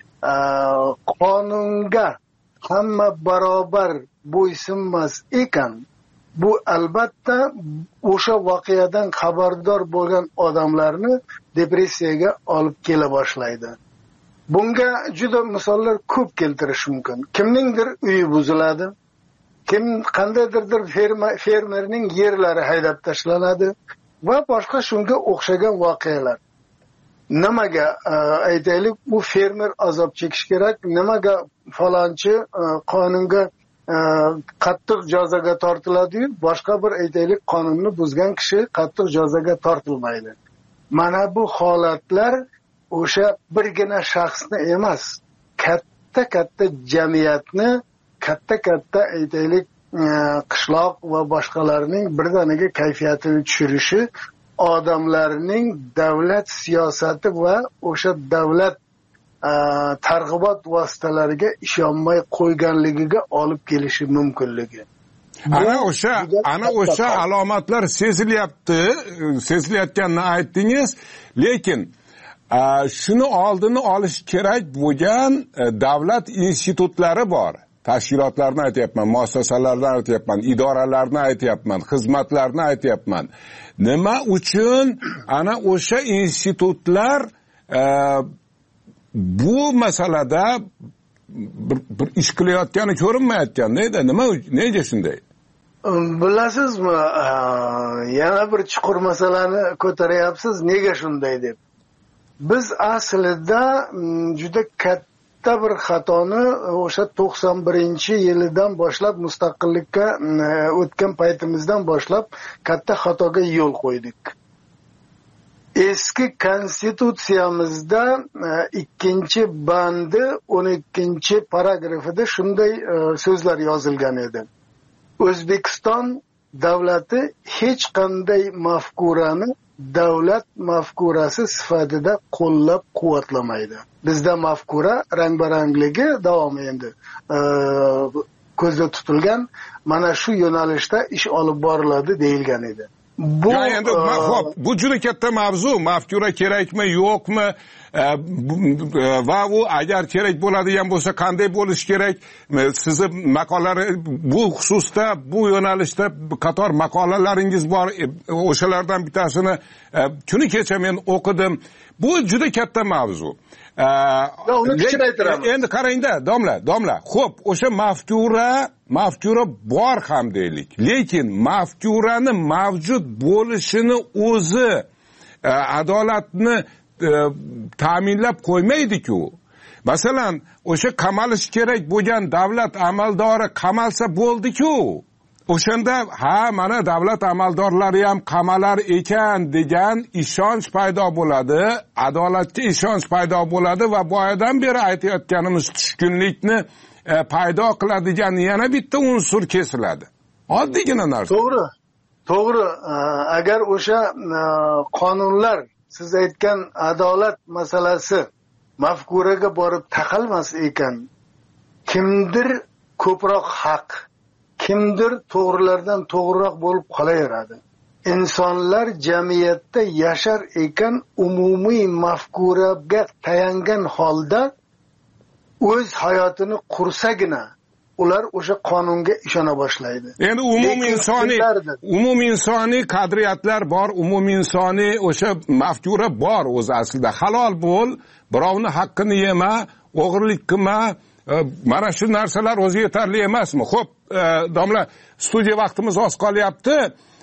Qonunga hamma barobar bo'ysunmas ekan, bu albatta o'sha voqeadan xabardor bo'lgan odamlarni depressiyaga olib kela boshlaydi. Bunga juda misollar ko'p keltirish mumkin. Kimningdir uyi buziladi, kim qandaydirdir fermerning yerlari haydab tashlanadi va boshqa shunga o'xshagan voqealar. Nimaga aytaylik, bu fermer azob chekish kerak, nimaga falonchi qonunga qattiq jazoga tortiladi, boshqa bir aytaylik qonunni buzgan kishi qattiq jazoga tortilmaydi. Mana bu holatlar o'sha birgina shaxsni emas, katta-katta jamiyatni, katta-katta aytaylik qishloq va boshqalarning birdaniga kayfiyatini tushirishi, odamlarning davlat siyosati va o'sha davlat targ'ibot vositalariga ishonmay qo'yganligiga olib kelishi mumkinligi. Ana o'sha ana o'sha alomatlar sezilyapti, sezilayotganini aytdingiz, lekin shuni oldini olish kerak bo'lgan davlat institutlari bor. Tashkilotlarni aytyapman, muassasalarni aytyapman, idoralarni aytyapman, xizmatlarni aytyapman. Nima uchun ana o'sha institutlar bu masalada bir, bir ish qilayotgani ko'rinmayotgan? Nega? Nima nega shunday? Bilasizmi, yana bir chuqur masalani ko'taryapsiz, nega shunday deb. Biz aslida juda katta bir xatoni o'sha to'qson birinchi yilidan boshlab, mustaqillikka o'tgan paytimizdan boshlab katta xatoga yo'l qo'ydik. Eski konstitutsiyamizda ikkinchi bandi o'n ikkinchi paragrafida shunday so'zlar yozilgan edi. O'zbekiston davlati hech qanday mafkurani davlat mafkurasi sifatida qo'llab quvvatlamaydi. Bizda mafkura rang-barangligi davomi endi ko'zda tutilgan, mana shu yo'nalishda ish olib boriladi deyilgan edi. Bu ya endi xo'p, bu juda katta mavzu, mafkura kerakmi, yo'qmi? Va u agar kerak bo'ladigan bo'lsa qanday bo'lishi kerak? Sizni maqolalari bu xususda, bu yo'nalishda qator maqolalaringiz bor. O'shalardan bittasini kuni kecha men o'qidim. Bu juda katta mavzu. Endi qarangda, domla, domla. Xo'p, o'sha mafkura, mafkura bor ham deylik. Lekin mafkurani mavjud bo'lishini o'zi adolatni ta'minlab qo'ymaydi-ku. Masalan, o'sha qamalish kerak bo'lgan davlat amaldori qamalsa bo'ldi-ku. O'shanda ha, mana davlat amaldorlari ham qamalar ekan degan ishonch paydo bo'ladi, adolatga ishonch paydo bo'ladi va boyadan beri aytayotganimiz tushkunlikni paydo qiladigan yana bitta unsur kesiladi. Oddiygina narsa. To'g'ri. To'g'ri. Agar o'sha qonunlar, siz aytgan adolat masalasi mafkuraga borib taqalmas ekan, kimdir ko'proq haq, kimdir to'g'rilardan to'g'riroq bo'lib qolaveradi. Insonlar jamiyatda yashar ekan, umumiy mafkuraga tayangan holda o'z hayotini qursagina ular o'sha qonunga ishona boshlaydi. Endi umumiy insoniy umumiy insoniy qadriyatlar bor, umumiy insoniy o'sha mafkura bor o'zi aslida. Halol bo'l, birovni haqqini yema, o'g'irlik qilma. Mana shu narsalar o'zi yetarli emasmi? Xo'p, domla, studiya vaqtimiz oz qolyapti.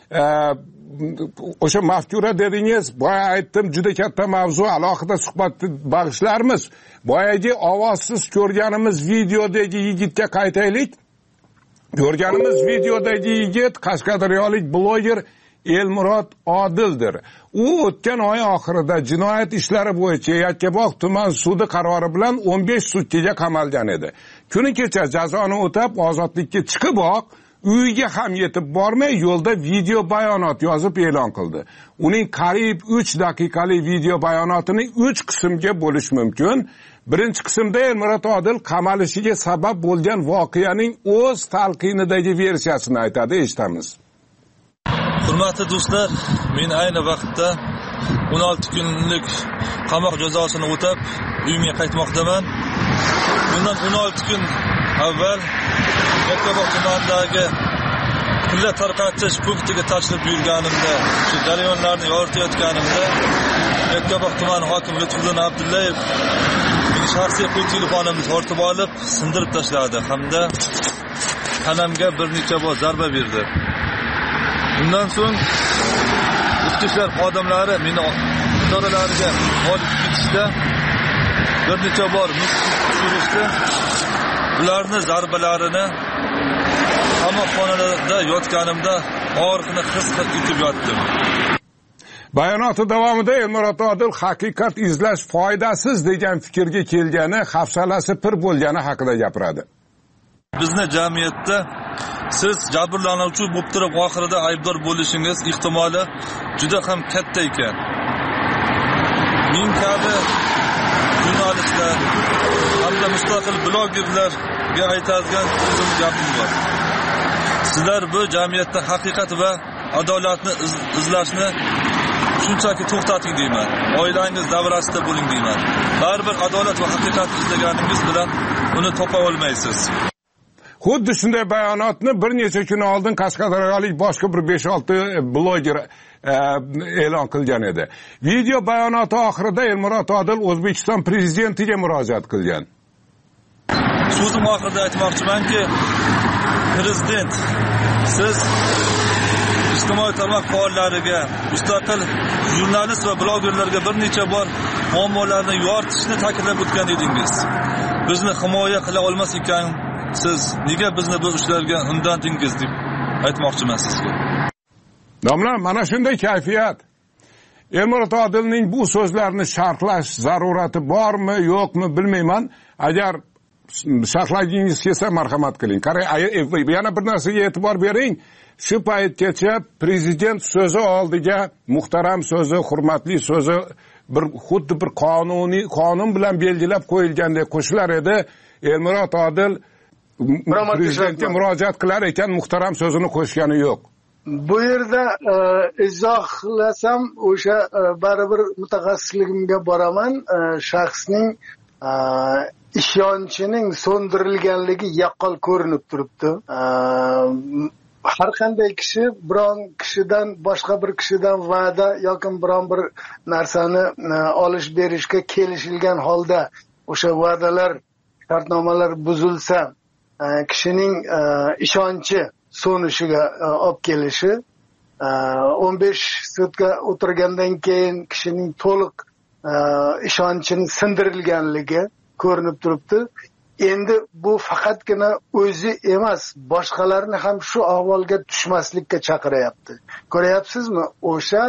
O'sha mafkura dedingiz, boya aytdim, juda katta mavzu, alohida suhbat bag'ishlarmiz. Boyagi ovozsiz ko'rganimiz videodagi yigitga qaytaylik. Ko'rganimiz videodagi yigit qashqadaryolik bloger Elmurod Odildir. U o'tgan oy oxirida jinoyat ishlari bo'yicha Yakkabog' tuman sudi qarori bilan o'n besh sutkaga qamalgan edi. Kuni kecha jazoni o'tab ozodlikka chiqiboq, uyiga ham yetib bormay yo'lda video bayonot yozib e'lon qildi. Uning qariyb uch daqiqalik video bayonotini uch qismga bo'lish mumkin. Birinchi qismda Elmurod Odil qamalishiga sabab bo'lgan voqeaning o'z talqinidagi versiyasini aytadi, eshitamiz. Hurmatli do'stlar, men ayni vaqtda o'n olti kunlik qamoq jazosini o'tab uyimga qaytmoqdaman. Bundan o'n olti kun avval Yakkabog' tumanidagi pilla tarqatish punktiga tashrif buyurganimda, shu jarayonlarni yoritayotganimda Yakkabog' tumani hokimi Lutfuddin Abdullayev mening shaxsiy qo'l telefonimni tortib olib, sindirib tashladi hamda tanamga bir necha bor zarba berdi. Bundan so'ng ichki ishlar xodimlari meni idoralariga olib ketishda bir necha bor tushirishdi. Ularni zarbalarini qamoqxonada yotganimda og'riqni his qilib yotdim. Bayonoti davomida Elmurod Odil haqiqat izlash foydasiz degan fikrga kelgani, hafsalasi pir bo'lgani haqida gapiradi. Bizni jamiyatda siz jabrlanuvchi bo'lib turib oxirida aybdor bo'lishingiz ehtimoli juda ham katta ekan. Men kabi jurnalistlar hamda mustaqil blogerlarga aytadigan o'zim gapim bor. Sizlar bu jamiyatda haqiqat va adolatni izlashni shunchaki to'xtating deyman. Oilangiz davrasida bo'ling deyman. Baribir adolat va haqiqatni izlaganingiz bilan uni topa olmaysiz. Xuddi shunday bayonotni bir necha kun oldin qashqadaryolik boshqa bir besh olti bloger e'lon qilgan edi. Video bayonoti oxirida Elmurod Odil O'zbekiston prezidentiga murojaat qilgan. So'zim oxirida aytmoqchimanki, prezident, siz ijtimoiy tarmoq faollariga, mustaqil jurnalist va blogerlarga bir necha bor muammolarni yoritishni ta'kidlab o'tgan edingiz. Bizni himoya qila olmas ekan, siz nega bizni bu ishlarga undandingiz deb aytmoqchiman sizga. Domla, mana shunday kayfiyat. Elmurod Odilning bu so'zlarini sharhlash zarurati bormi, yo'qmi bilmayman. Agar sharhlagingiz kelsa marhamat qiling. Qarang, yana bir narsaga e'tibor bering. Shu paytgacha prezident so'zi oldiga muhtaram so'zi, hurmatli so'zi bir xuddi bir qonuniy qonun bilan belgilab qo'yilgandek qo'shilar edi. Elmurod Odil prezidentga murojaat qilar ekan, muhtaram so'zini qo'shgani yo'q. Bu yerda izohlasam o'sha baribir mutaxassisligimga boraman. Shaxsning ishonchining so'ndirilganligi yaqqol ko'rinib turibdi. Har qanday kishi biron kishidan boshqa bir kishidan va'da yoki biron bir narsani olish berishga kelishilgan holda o'sha va'dalar, shartnomalar buzilsa, kishining ishonchi so'nishiga olib kelishi, o'n besh sutka o'tirgandan keyin kishining to'liq ishonchini sindirilganligi ko'rinib turibdi. Endi bu faqatgina o'zi emas, boshqalarni ham shu ahvolga tushmaslikka chaqiryapti. Ko'ryapsizmi? O'sha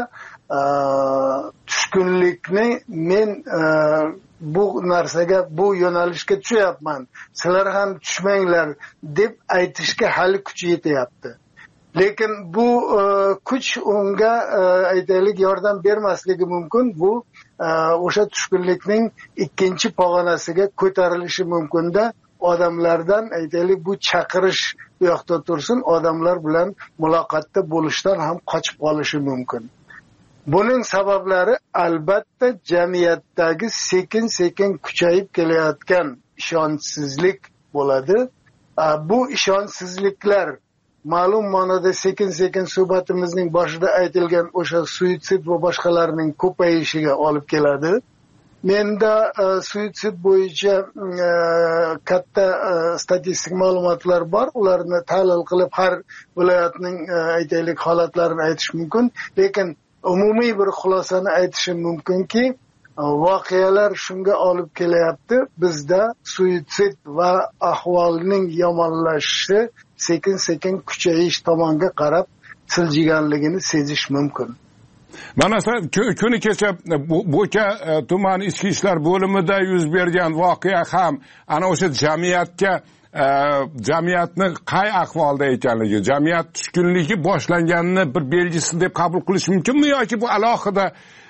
tushkunlikni men bu narsaga, bu yo'nalishga tushyapman, sizlar ham tushmanglar deb aytishga hali kuchi yetyapti. Lekin bu kuch unga aytaylik yordam bermasligi mumkin. Bu o'sha tushkunlikning ikkinchi pog'onasiga ko'tarilishi mumkin-da, odamlardan aytaylik bu chaqirish bu yoqda tursin, odamlar bilan muloqotda bo'lishdan ham qochib qolishi mumkin. Buning sabablari albatta jamiyatdagi sekin-sekin kuchayib kelayotgan ishonchsizlik bo'ladi. Bu ishonchsizliklar ma'lum ma'noda sekin-sekin suhbatimizning boshida aytilgan o'sha suitsid va boshqalarning ko'payishiga olib keladi. Menda suitsid bo'yicha katta statistik ma'lumotlar bor. Ularni tahlil qilib har viloyatning aytaylik holatlarini aytish mumkin. Lekin umumiy bir xulosani aytishim mumkinki, voqealar shunga olib kelyapti. Bizda suitsid va ahvolning yomonlashishi sekin-sekin kuchayish tomonga qarab siljiganligini sezish mumkin. Mana kuni kecha Bo'ka tuman ichki ishlar bo'limida yuz bergan voqea ham ana o'sha jamiyatga jamiyatni qay ahvolda ekanligi, jamiyat tushkunligi boshlanganini bir belgisi deb qabul qilish mumkinmi yoki bu alohida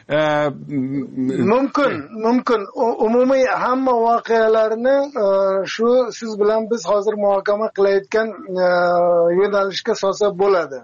mumkin, mumkin. Umumiy hamma voqealarni shu siz bilan biz hozir muhokama qilayotgan yo'nalishga solsa bo'ladi.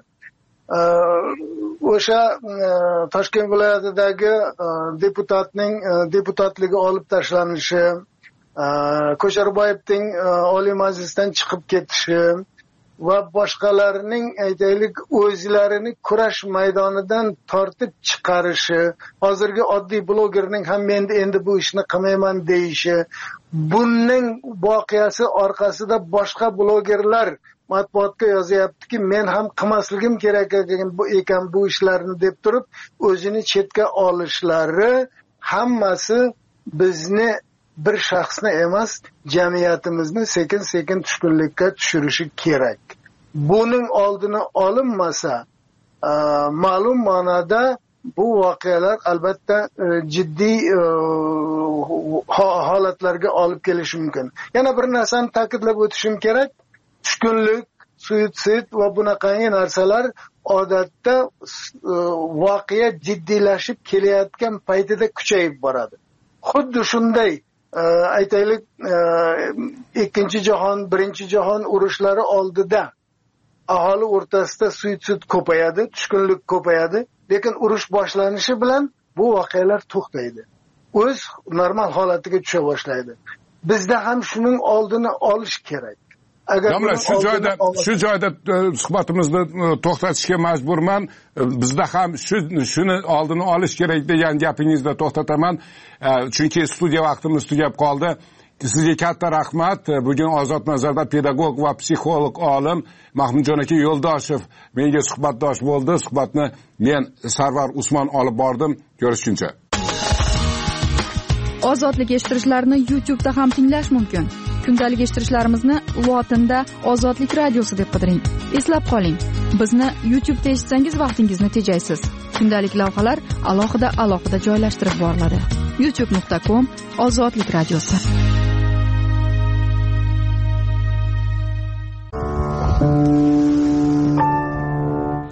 O'sha Toshkent viloyatidagi deputatning deputatligi olib tashlanishi, Ko'charboyevning Oliy Majlisdan chiqib ketishi va boshqalarning aytaylik o'zlarini kurash maydonidan tortib chiqarishi, hozirgi oddiy blogerning ham men endi bu ishni qilmayman deyishi, bunning voqeasi orqasida boshqa blogerlar matbuotga yozyaptiki, men ham qilmasligim kerak ekan bu ishlarni deb turib o'zini chetga olishlari hammasi bizni bir shaxsni emas, jamiyatimizni sekin-sekin tushkunlikka tushirishi kerak. Buning oldini olinmasa, ma'lum ma'noda bu voqealar albatta jiddiy holatlarga olib kelishi mumkin. Yana bir narsani ta'kidlab o'tishim kerak. Tushkunlik, suitsid va bunaqangi narsalar odatda voqea jiddiylashib kelayotgan paytida kuchayib boradi. Xuddi shunday aytaylik ikkinchi jahon, birinchi jahon urushlari oldida aholi o'rtasida suitsid ko'payadi, tushkunlik ko'payadi, lekin urush boshlanishi bilan bu voqealar to'xtaydi. O'z normal holatiga tusha boshlaydi. Bizda ham shuning oldini olish kerak. Domla, shu joyda shu joyda suhbatimizni to'xtatishga majburman. Bizda ham shu shuni oldini olish kerak degan gapingizni to'xtataman. Chunki studiya vaqtimiz tugab qoldi. Sizga katta rahmat. Bugun Ozod nazarda pedagog va psixolog olim Mahmudjon aka Yo'ldoshev menga suhbatdosh bo'ldi. Suhbatni men Sarvar Usmon olib bordim. Ko'rishguncha. Ozodlik eshitishlarini YouTube da ham tinglash mumkin. Kundalik eshitirishlarimizni lotinda Ozodlik radiosi deb qidiring. Eslab qoling, bizni YouTube da eshitsangiz vaqtingizni tejaysiz. Kundalik lavhalar alohida-alohida joylashtirib boriladi. youtube nuqta com Ozodlik radiosi.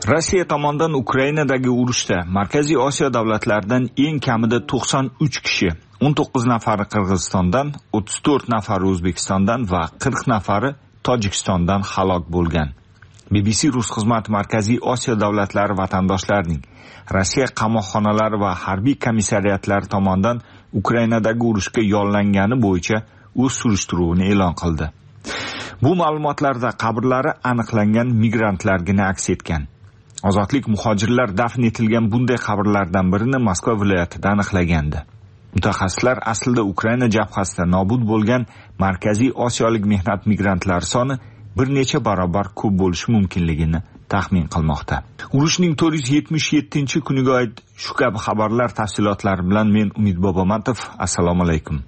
Rossiya tomonidan Ukrainadagi urushda Markaziy Osiyo davlatlaridan eng kamida to'qson uch kishi, o'n to'qqiz nafari Qirg'izistondan, o'ttiz to'rt nafari O'zbekistondan va qirq nafari Tojikistondan halok bo'lgan. B B C Rus xizmati Markaziy Osiyo davlatlari vatandoshlarining Rossiya qamoqxonalari va harbiy komissariyatlari tomonidan Ukrainadagi urushga yollangani bo'yicha o'z surishtiruvini e'lon qildi. Bu ma'lumotlarda qabrlari aniqlangan migrantlargina aks etgan. Ozodlik muhojirlar dafn etilgan bunday qabrlardan birini Moskva viloyatida aniqlagandi. Mutaxassislar aslida Ukraina jabhasida nobud bo'lgan Markaziy Osiyolik mehnat migrantlari soni bir necha barobar ko'p bo'lishi mumkinligini taxmin qilmoqda. Urushning to'rt yuz yetmish yettinchi kuniga oid shu kabi xabarlar tafsilotlari bilan men Umid Bobomatov. Assalomu alaykum.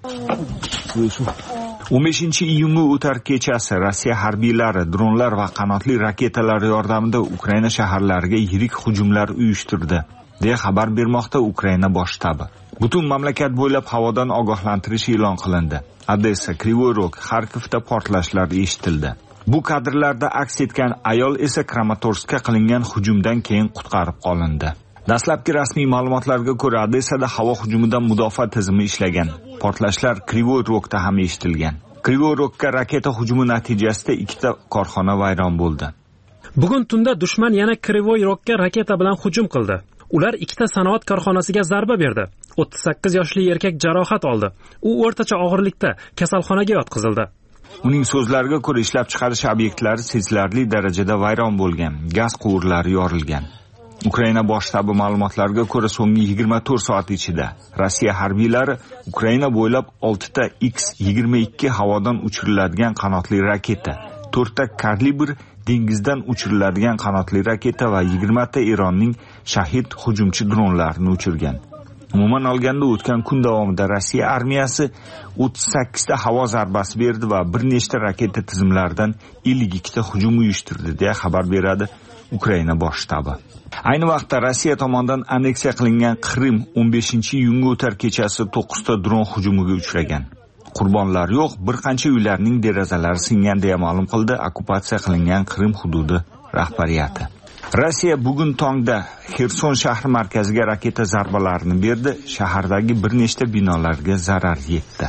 o'n beshinchi iyunga o'tar kechasi Rossiya harbiylari dronlar va qanotli raketalar yordamida Ukraina shaharlariga yirik hujumlar uyushtirdi, deya xabar bermoqda Ukraina bosh shtabi. Butun mamlakat bo'ylab havodan ogohlantirish e'lon qilindi. Odessa, Krivoy Rog, Xarkovda portlashlar eshitildi. Bu kadrlarda aks etgan ayol esa Kramatorskka qilingan hujumdan keyin qutqarib qolindi. Dastlabki rasmiy ma'lumotlarga ko'ra, Odessada havo hujumidan mudofaa tizimi ishlagan. Portlashlar Krivoy Rogda ham eshitilgan. Krivoy Rogga raketa hujumi natijasida ikkita korxona vayron bo'ldi. Bugun tunda dushman yana Krivoy Rogga raketa bilan hujum qildi. Ular ikkita sanoat korxonasiga zarba berdi. o'ttiz sakkiz yoshli erkak jarohat oldi. U o'rtacha og'irlikda kasalxonaga yotqizildi. Uning so'zlariga ko'ra, ishlab chiqarish obyektlari sezilarli darajada vayron bo'lgan, gaz quvurlari yorilgan. Ukraina bosh shtabi ma'lumotlariga ko'ra, so'nggi yigirma to'rt soat ichida Rossiya harbiylari Ukraina bo'ylab oltita X yigirma ikki havodan uchiriladigan qanotli raketa, to'rtta kalibr dengizdan uchiriladigan qanotli raketa va yigirma ta Eronning shahid hujumchi dronlarini uchirgan. Umuman olganda o'tgan kun davomida Rossiya armiyasi o'ttiz sakkiz ta havo zarbasi berdi va bir nechta raketa tizimlaridan ellik ikki ta hujum uyushtirdi, deya xabar beradi Ukraina bosh shtabi. Ayni vaqtda Rossiya tomonidan anneksiya qilingan Qrim o'n beshinchi iyunga o'tar kechasi to'qqiz ta dron hujumiga uchragan. Qurbonlar yo'q, bir qancha uylarning derazalari singan, deya ma'lum qildi okkupatsiya qilingan Qrim hududi rahbariyati. Rossiya bugun tongda Xerson shahri markaziga raketa zarbalarini berdi, shahardagi bir nechta binolarga zarar yetdi.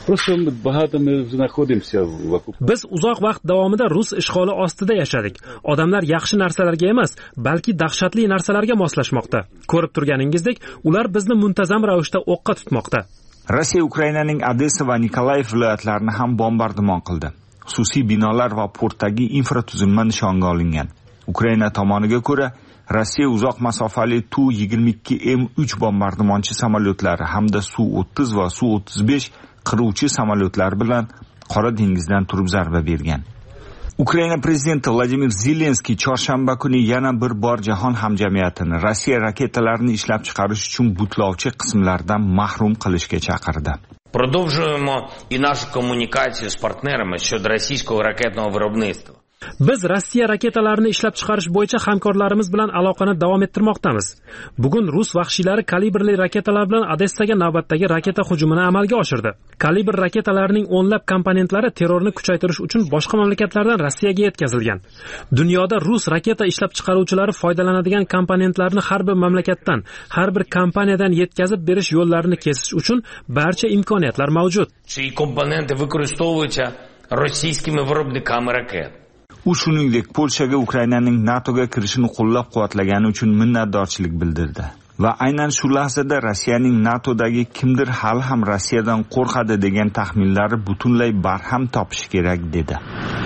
Biz uzoq vaqt davomida Rus ishg'oli ostida yashadik. Odamlar yaxshi narsalarga emas, balki dahshatli narsalarga moslashmoqda. Ko'rib turganingizdek, ular bizni muntazam ravishda o'qqa tutmoqda. Rossiya Ukrainaning Odessa va Nikolayev viloyatlarini ham bombardimon qildi. Xususiy binolar va portdagi infratuzilma nishonga olingan. Ukraina tomoniga ko'ra, Rossiya uzoq masofali Tu yigirma ikki M uch bombardimonchi samolyotlari hamda Su o'ttiz va Su o'ttiz besh qiruvchi samolyotlar bilan Qora dengizdan turib zarba bergan. Ukraina prezidenti Vladimir Zelenskiy chorshanba kuni yana bir bor jahon hamjamiyatini Rossiya raketalarini ishlab chiqarish uchun butlovchi qismlardan mahrum qilishga chaqirdi. Продовжуємо і нашу комунікацію з партнерами щодо російського ракетного виробництва. Biz Rossiya raketalarini ishlab chiqarish bo'yicha hamkorlarimiz bilan aloqani davom ettirmoqdamiz. Bugun Rus vahshiylari kalibrli raketalar bilan Odessaga navbatdagi raketa hujumini amalga oshirdi. Kalibr raketalarining o'nlab komponentlari terrorni kuchaytirish uchun boshqa mamlakatlardan Rossiyaga yetkazilgan. Dunyoda Rus raketa ishlab chiqaruvchilari foydalanadigan komponentlarni har bir mamlakatdan, har bir kompaniyadan yetkazib berish yo'llarini kesish uchun barcha imkoniyatlar mavjud. Чиї компоненти використовуються російськими виробниками ракет. U shuningdek Polshaga Ukrainaning NATOga kirishini qo'llab-quvvatlagani uchun minnatdorchilik bildirdi va aynan shu lahzada Rossiyaning NATOdagi kimdir hali ham Rossiyadan qo'rqadi degan taxminlari butunlay barham topishi kerak dedi.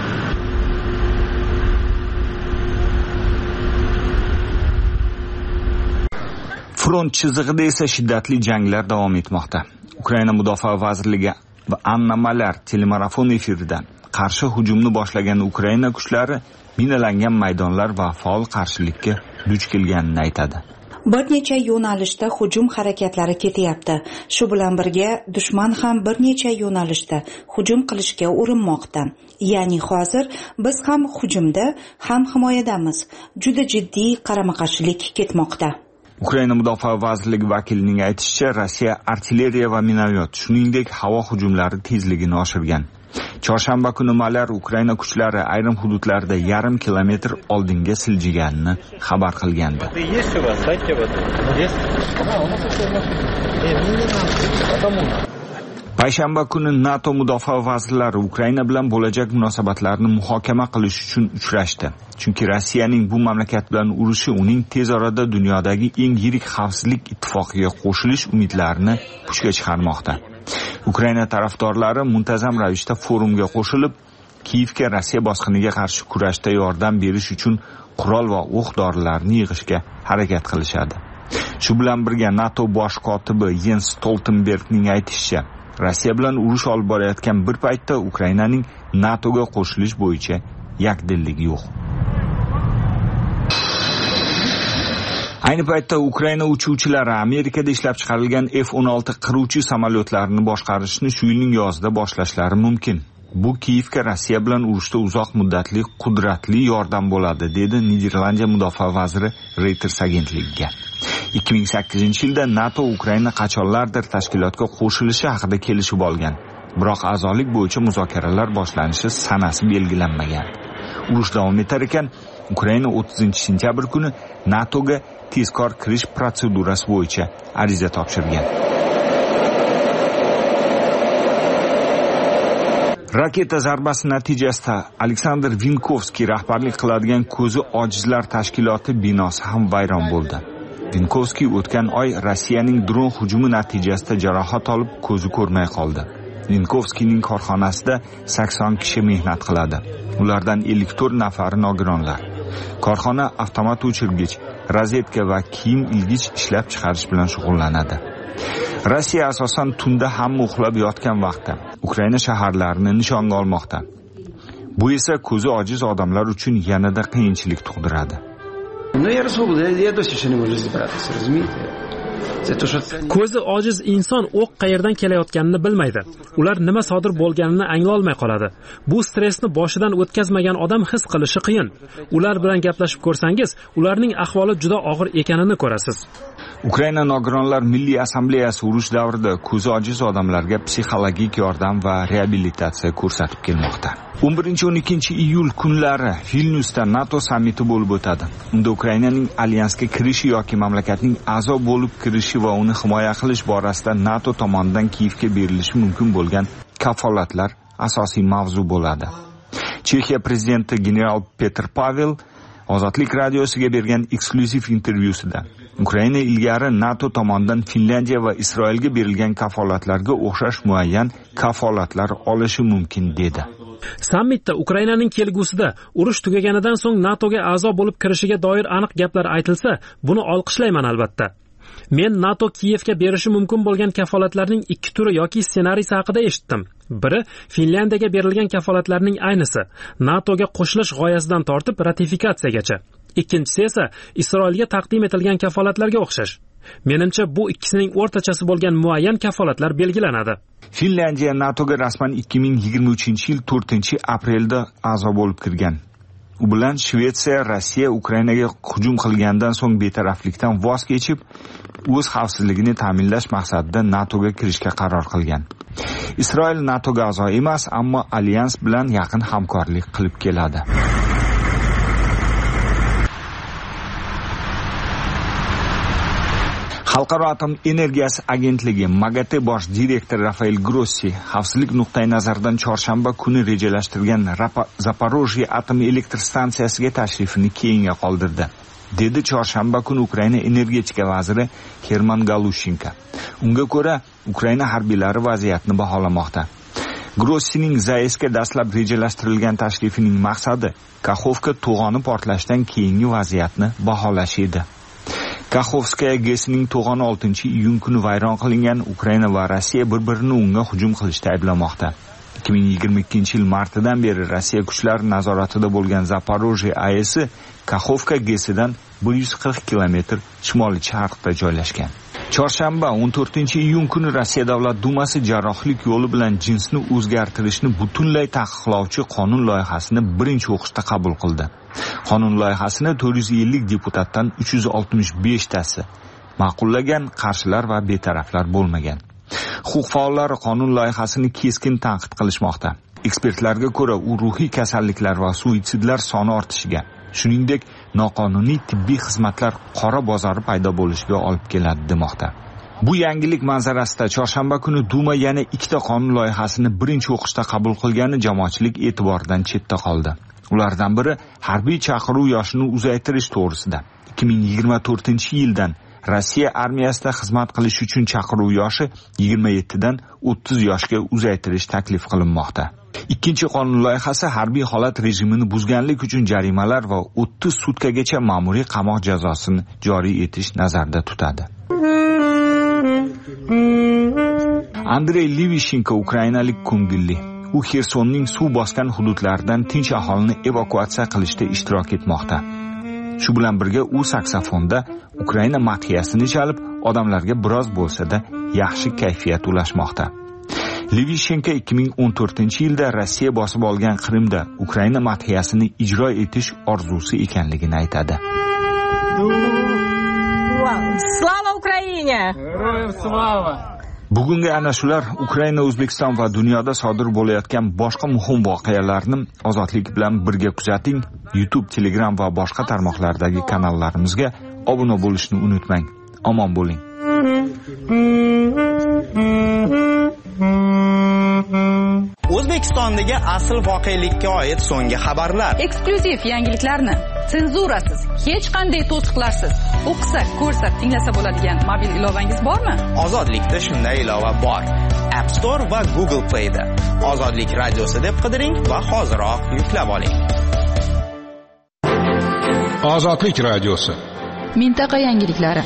Front chizig'ida esa shiddatli janglar davom etmoqda. Ukraina mudofaa vazirligi va Anna Malar telemarafon efiridan qarshi hujumni boshlagan Ukraina kuchlari minalangan maydonlar va faol qarshilikka duch kelganini aytadi. Bir necha yo'nalishda hujum harakatlari ketyapti. Shu bilan birga dushman ham bir necha yo'nalishda hujum qilishga urinmoqda. Ya'ni hozir biz ham hujumda, ham himoyadamiz. Juda jiddiy qarama-qarshilik ketmoqda. Ukraina mudofaa vazirligi vakilining aytishicha, Rossiya artilleriya va minaliyot, shuningdek havo hujumlari tezligini oshirgan. Chorshanba kuni Malar Ukraina kuchlari ayrim hududlarda yarim kilometr oldinga siljiganini xabar qilgandi. Payshanba kuni NATO mudofaa vazirlari Ukraina bilan bo'lajak munosabatlarni muhokama qilish uchun uchrashdi. Chunki Rossiyaning bu mamlakat bilan urushi uning tez orada dunyodagi eng yirik xavfsizlik ittifoqiga qo'shilish umidlarini puchga chiqarmoqda. Ukraina tarafdorlari muntazam ravishda forumga qo'shilib, Kiyevga Rossiya bosqiniga qarshi kurashda yordam berish uchun qurol va o'q-dorilarni yig'ishga harakat qilishadi. Shu bilan birga NATO bosh kotibi Jens Stoltenbergning aytishicha, Rossiya bilan urush olib borayotgan bir paytda Ukrainaning NATOga qo'shilish bo'yicha yakdilligi yo'q. Ayni paytda Ukraina uchuvchilari Amerikada ishlab chiqarilgan F o'n olti qiruvchi samolyotlarini boshqarishni shu yilning yozida boshlashlari mumkin. Bu Kiyevga Rossiya bilan urushda uzoq muddatli qudratli yordam bo'ladi, dedi Niderlandiya mudofaa vaziri Reuters agentligiga. ikki ming sakkizinchi yilda NATO Ukraina qachonlardir tashkilotga qo'shilishi haqida kelishib olgan. Biroq a'zolik bo'yicha muzokaralar boshlanishi sanasi belgilanmagan. Urush davom etar ekan, Ukraina o'ttizinchi sentyabr kuni NATOga tezkor kirish protsedurasi bo'yicha ariza topshirgan. Raketa zarbasi natijasida Aleksandr Vinkovskiy rahbarlik qiladigan ko'zi ojizlar tashkiloti binosi ham vayron bo'ldi. Vinkovskiy o'tgan oy Rossiyaning dron hujumi natijasida jarohat olib ko'zi ko'rmay qoldi. Vinkovskiyning korxonasida sakson kishi mehnat qiladi. Ulardan ellik to'rt nafari nogironlar. Korxona avtomat o'chirgich, rozetka va kiyim ilgich ishlab chiqarish bilan shug'ullanadi. Rossiya asosan tunda hamma uxlab yotgan vaqtda Ukraina shaharlarini nishonga olmoqda. Bu esa ko'zi ojiz odamlar uchun yanada qiyinchilik tug'diradi. Ko'zi ojiz inson o'q qayerdan kelayotganini bilmaydi. Ular nima sodir bo'lganini anglay olmay qoladi. Bu stressni boshidan o'tkazmagan odam his qilishi qiyin. Ular bilan gaplashib ko'rsangiz, ularning ahvoli juda og'ir ekanini ko'rasiz. Ukraina nogironlar milliy assambleyasi urush davrida ko'zi ojiz odamlarga psixologik yordam va reabilitatsiya ko'rsatib kelmoqda. o'n birinchi o'n ikkinchi iyul kunlari Vilnyusda NATO sammiti bo'lib o'tadi. Unda Ukrainaning alyansga kirishi yoki mamlakatning a'zo bo'lib kirishi va uni himoya qilish borasida NATO tomonidan Kiyevga berilishi mumkin bo'lgan kafolatlar asosiy mavzu bo'ladi. Chexiya prezidenti general Petr Pavel Ozodlik radiosiga bergan eksklyuziv intervyusida Ukraina ilgari NATO tomonidan Finlandiya va Isroilga berilgan kafolatlarga o'xshash muayyan kafolatlar olishi mumkin dedi. Sammitda Ukrainaning kelgusida urush tugaganidan so'ng NATOga a'zo bo'lib kirishiga doir aniq gaplar aytilsa, buni olqishlayman albatta. Men NATO Kiyevga berishi mumkin bo'lgan kafolatlarning ikki turi yoki ssenariysi haqida eshitdim. Biri Finlandiyaga berilgan kafolatlarning aynisi, NATOga qo'shilish g'oyasidan tortib ratifikatsiyagacha. Ikkinchisi esa Isroilga taqdim etilgan kafolatlarga o'xshash. Menimcha bu ikkisining o'rtachasi bo'lgan muayyan kafolatlar belgilanadi. Finlandiya NATOga rasman ikki ming yigirma uchinchi yil to'rtinchi aprelda a'zo bo'lib kirgan. U bilan Shvetsiya Rossiya Ukrainaga hujum qilgandan so'ng betaraflikdan voz kechib, o'z xavfsizligini ta'minlash maqsadida NATOga kirishga qaror qilgan. Isroil NATOga a'zo emas, ammo alyans bilan yaqin hamkorlik qilib keladi. Xalqaro atom energiyasi agentligi MAGATE bosh direktori Rafael Grossi xavfsizlik nuqtai nazaridan chorshanba kuni rejalashtirgan Zaporojye atom elektr stansiyasiga tashrifini keyinga qoldirdi, dedi chorshanba kuni Ukraina energetika vaziri Herman Galushenko. Unga ko'ra, Ukraina harbiylari vaziyatni baholamoqda. Grossining Zaesga dastlab rejalashtirilgan tashrifining maqsadi Kakhovka to'g'oni portlashdan keyingi vaziyatni baholash edi. Kakhovskaya gesining to'g'oni oltinchi iyun kuni vayron qilingan. Ukraina va Rossiya bir-birini unga hujum qilishda ayblamoqda. ikki ming yigirma ikkinchi yil martidan beri Rossiya kuchlari nazoratida bo'lgan Zaporojye A E S Kakhovka gesidan bir yuz qirq kilometr shimoliy-sharqda joylashgan. Chorshanba o'n to'rtinchi iyun kuni Rossiya Davlat Dumasi jarrohlik yo'li bilan jinsni o'zgartirishni butunlay taqiqlovchi qonun loyihasini birinchi o'qishda qabul qildi. Qonun loyihasini to'rt yuz ellik deputatdan uch yuz oltmish besh tasi ma'qullagan, qarshilar va betaraflar bo'lmagan. Huquq faollari qonun loyihasini keskin tanqid qilishmoqda. Ekspertlarga ko'ra, u ruhiy kasalliklar va suitsidlar soni ortishiga, shuningdek, noqonuniy tibbiy xizmatlar qora bozori paydo bo'lishiga olib keladi demoqda. Bu yangilik manzarasida chorshanba kuni Duma yana ikkita qonun loyihasini birinchi o'qishda qabul qilgani jamoatchilik e'tiboridan chetda qoldi. Ulardan biri harbiy chaqiruv yoshini uzaytirish to'g'risida. ikki ming yigirma to'rtinchi yildan Rossiya armiyasida xizmat qilish uchun chaqiruv yoshi yigirma yettidan o'ttiz yoshga uzaytirish taklif qilinmoqda. Ikkinchi qonun loyihasi harbiy holat rejimini buzganlik uchun jarimalar va o'ttiz sutkagacha ma'muriy qamoq jazosini joriy etish nazarda tutadi. Andrey Livishenko ukrainalik ko'ngilli. U Xersonning suv bosgan hududlaridan tinch aholini evakuatsiya qilishda ishtirok etmoqda. Shu bilan birga u saksofonda Ukraina madhiyasini chalib, odamlarga biroz bo'lsa-da yaxshi kayfiyat ulashmoqda. Livishenko ikki ming o'n to'rtinchi yilda Rossiya bosib olgan Qrimda Ukraina madhiyasini ijro etish orzusi ekanligini aytadi. Slava Ukraina! Heroyam slava! Bugungi ana shular Ukraina, O'zbekiston va dunyoda sodir bo'layotgan boshqa muhim voqealarni ozodlik bilan birga kuzating. YouTube, Telegram va boshqa tarmoqlardagi kanallarimizga obuna bo'lishni unutmang. Omon bo'ling. O'zbekistondagi asl voqelikka oid so'nggi xabarlar, eksklyuziv yangiliklarni senzurasiz, hech qanday to'siqlarsiz o'qisa, ko'rsa, tinglasa bo'ladigan mobil ilovangiz bormi? Ozodlikda shunday ilova bor. App Store va Google Play da Ozodlik radiosi deb qidiring va hoziroq yuklab oling. Ozodlik radiosi. Mintaqa yangiliklari.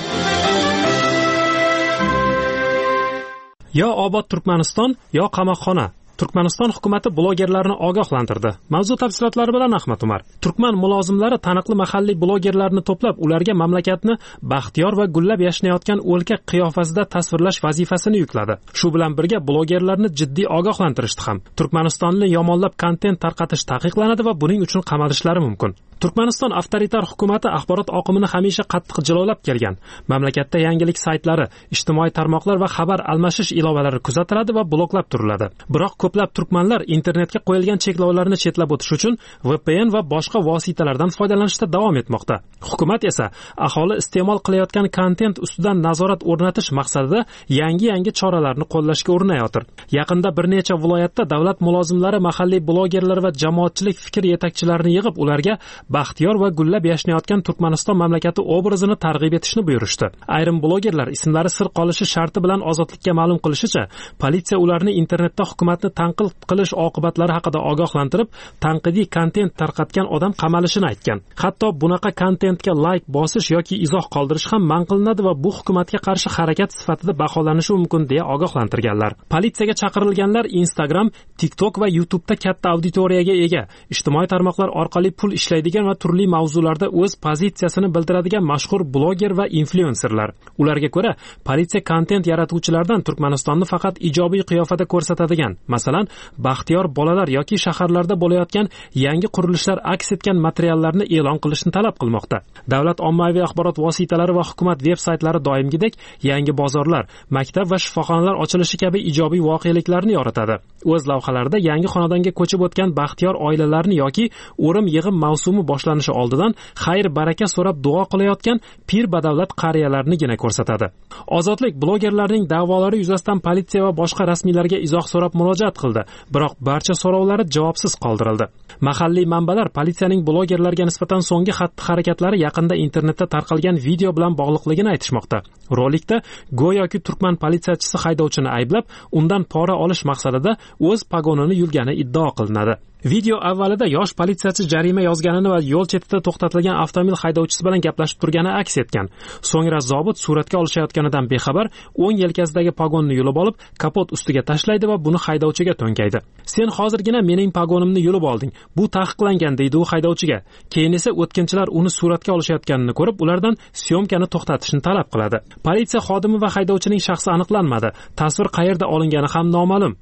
Yo obod Turkmaniston, yo qamoqxona. Turkmaniston hukumati blogerlarni ogohlantirdi. Mavzu tafsilotlari bilan Ahmad Umar. Turkman mulozimlari taniqli mahalliy blogerlarni to'plab, ularga mamlakatni baxtiyor va gullab yashnayotgan o'lka qiyofasida tasvirlash vazifasini yukladi. Shu bilan birga blogerlarni jiddiy ogohlantirishdi ham. Turkmanistonni yomonlab kontent tarqatish taqiqlanadi va buning uchun qamalishlari mumkin. Turkmaniston avtoritar hukumati axborot oqimini hamisha qattiq jilovlab kelgan. Mamlakatda yangilik saytlari, ijtimoiy tarmoqlar va xabar almashish ilovalari kuzatiladi va bloklab turiladi. Biroq ko'plab turkmanlar internetga qo'yilgan cheklovlarni chetlab o'tish uchun V P N va boshqa vositalardan foydalanishda davom etmoqda. Hukumat esa aholi iste'mol qilayotgan kontent ustidan nazorat o'rnatish maqsadida yangi-yangi choralarni qo'llashga urinayotir. Yaqinda bir necha viloyatda davlat mulozimlari mahalliy blogerlar va jamoatchilik fikr yetakchilarini yig'ib, ularga baxtiyor va gullab yashnayotgan Turkmaniston mamlakati obrazini targ'ib etishni buyurishdi. Ayrim blogerlar ismlari sir qolishi sharti bilan ozodlikka ma'lum qilishicha, politsiya ularni internetda hukumatni tanqid qilish oqibatlari haqida ogohlantirib, tanqidiy kontent tarqatgan odam qamalishini aytgan. Hatto bunaqa kontentga like bosish yoki izoh qoldirish ham man qilinadi va bu hukumatga qarshi harakat sifatida baholanishi mumkin deya ogohlantirganlar. Politsiyaga chaqirilganlar Instagram, TikTok va YouTube'da katta auditoriyaga ega, ijtimoiy tarmoqlar orqali pul ishlaydigan va turli mavzularda o'z pozitsiyasini bildiradigan mashhur bloger va influenserlar. Ularga ko'ra, politsiya kontent yaratuvchilardan Turkmanistonni faqat ijobiy qiyofada ko'rsatadigan, masalan, baxtiyor bolalar yoki shaharlarda bo'layotgan yangi qurilishlar aks etgan materiallarni e'lon qilishni talab qilmoqda. Davlat ommaviy axborot vositalari va hukumat veb-saytlari doimgidek yangi bozorlar, maktab va shifoxonalar ochilishi kabi ijobiy voqeliklarni yoritadi. O'z lavhalarida yangi xonadonga ko'chib o'tgan baxtiyor oilalarni yoki o'rim yig'im mavsumi boshlanishi oldidan xayr baraka so'rab duo qilayotgan pir badavlat qariyalarnigina ko'rsatadi. Ozodlik blogerlarning da'volari yuzasidan politsiya va boshqa rasmiylarga izoh so'rab murojaat qildi, biroq barcha so'rovlari javobsiz qoldirildi. Mahalliy manbalar politsiyaning blogerlarga nisbatan so'nggi xatti-harakatlari yaqinda internetda tarqalgan video bilan bog'liqligini aytishmoqda. Rolikda go'yoki turkman politsiyachisi haydovchini ayblab, undan pora olish maqsadida o'z pagonini yulgani iddao qilinadi. Video avvalida yosh politsiyachi jarima yozganini va yo'l chetida to'xtatilgan avtomobil haydovchisi bilan gaplashib turgani aks etgan. So'ngra zobit suratga olishayotganidan bexabar o'ng yelkasidagi pagonni yulib olib, kapot ustiga tashlaydi va buni haydovchiga to'nkaydi. "Sen hozirgina mening pagonimni yulib olding. Bu taqiqlangan", deydi u haydovchiga. Keyin esa o'tkinchilar uni suratga olishayotganini ko'rib, ulardan syomkani to'xtatishni talab qiladi. Politsiya xodimi va haydovchining shaxsi aniqlanmadi. Tasvir qayerda olingani ham noma'lum.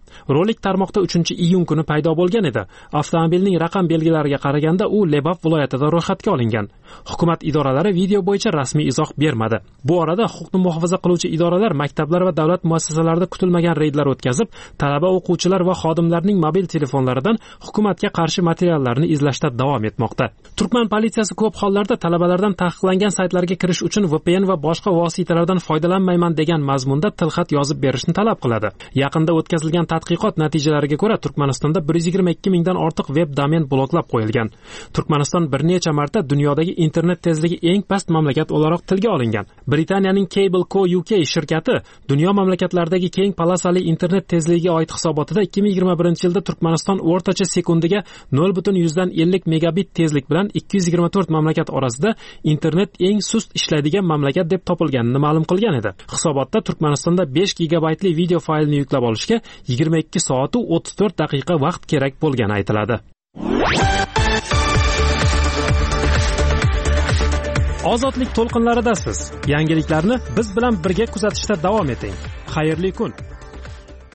Rolik tarmoqda uchinchi iyun kuni paydo bo'lgan edi. Avtomobilning raqam belgilariga qaraganda u Lebap viloyatida ro'yxatga olingan. Hukumat idoralari video bo'yicha rasmiy izoh bermadi. Bu orada huquqni muhofaza qiluvchi idoralar maktablar va davlat muassasalarida kutilmagan reydlar o'tkazib, talaba, o'quvchilar va xodimlarning mobil telefonlaridan hukumatga qarshi materiallarni izlashda davom etmoqda. Turkman politsiyasi ko'p hollarda talabalardan taqiqlangan saytlarga kirish uchun V P N va boshqa vositalardan foydalanmayman degan mazmunda tilxat yozib berishni talab qiladi. Yaqinda o'tkazilgan tadqiqot natijalariga ko'ra Turkmanistonda bir yuz yigirma ikki mingdan ortiq web domen bloklab qo'yilgan. Turkmaniston bir necha marta dunyodagi internet tezligi eng past mamlakat o'laroq tilga olingan. Britaniyaning Cable Co U K shirkati dunyo mamlakatlaridagi keng polosali internet tezligiga oid hisobotida ikki ming yigirma birinchi yilda Turkmaniston o'rtacha sekundiga nol butun yuzdan ellik megabit tezlik bilan ikki yuz yigirma to'rt mamlakat orasida internet eng sust ishlaydigan mamlakat deb topilganini ma'lum qilgan edi. Hisobotda Turkmanistonda besh gigabaytli video faylni yuklab olishga yigirma ikki soat va o'ttiz to'rt daqiqa vaqt kerak bo'lgani aytiladi. Ozodlik to'lqinlaridasiz. Yangiliklarni biz bilan birga kuzatishda davom eting. Xayrli kun.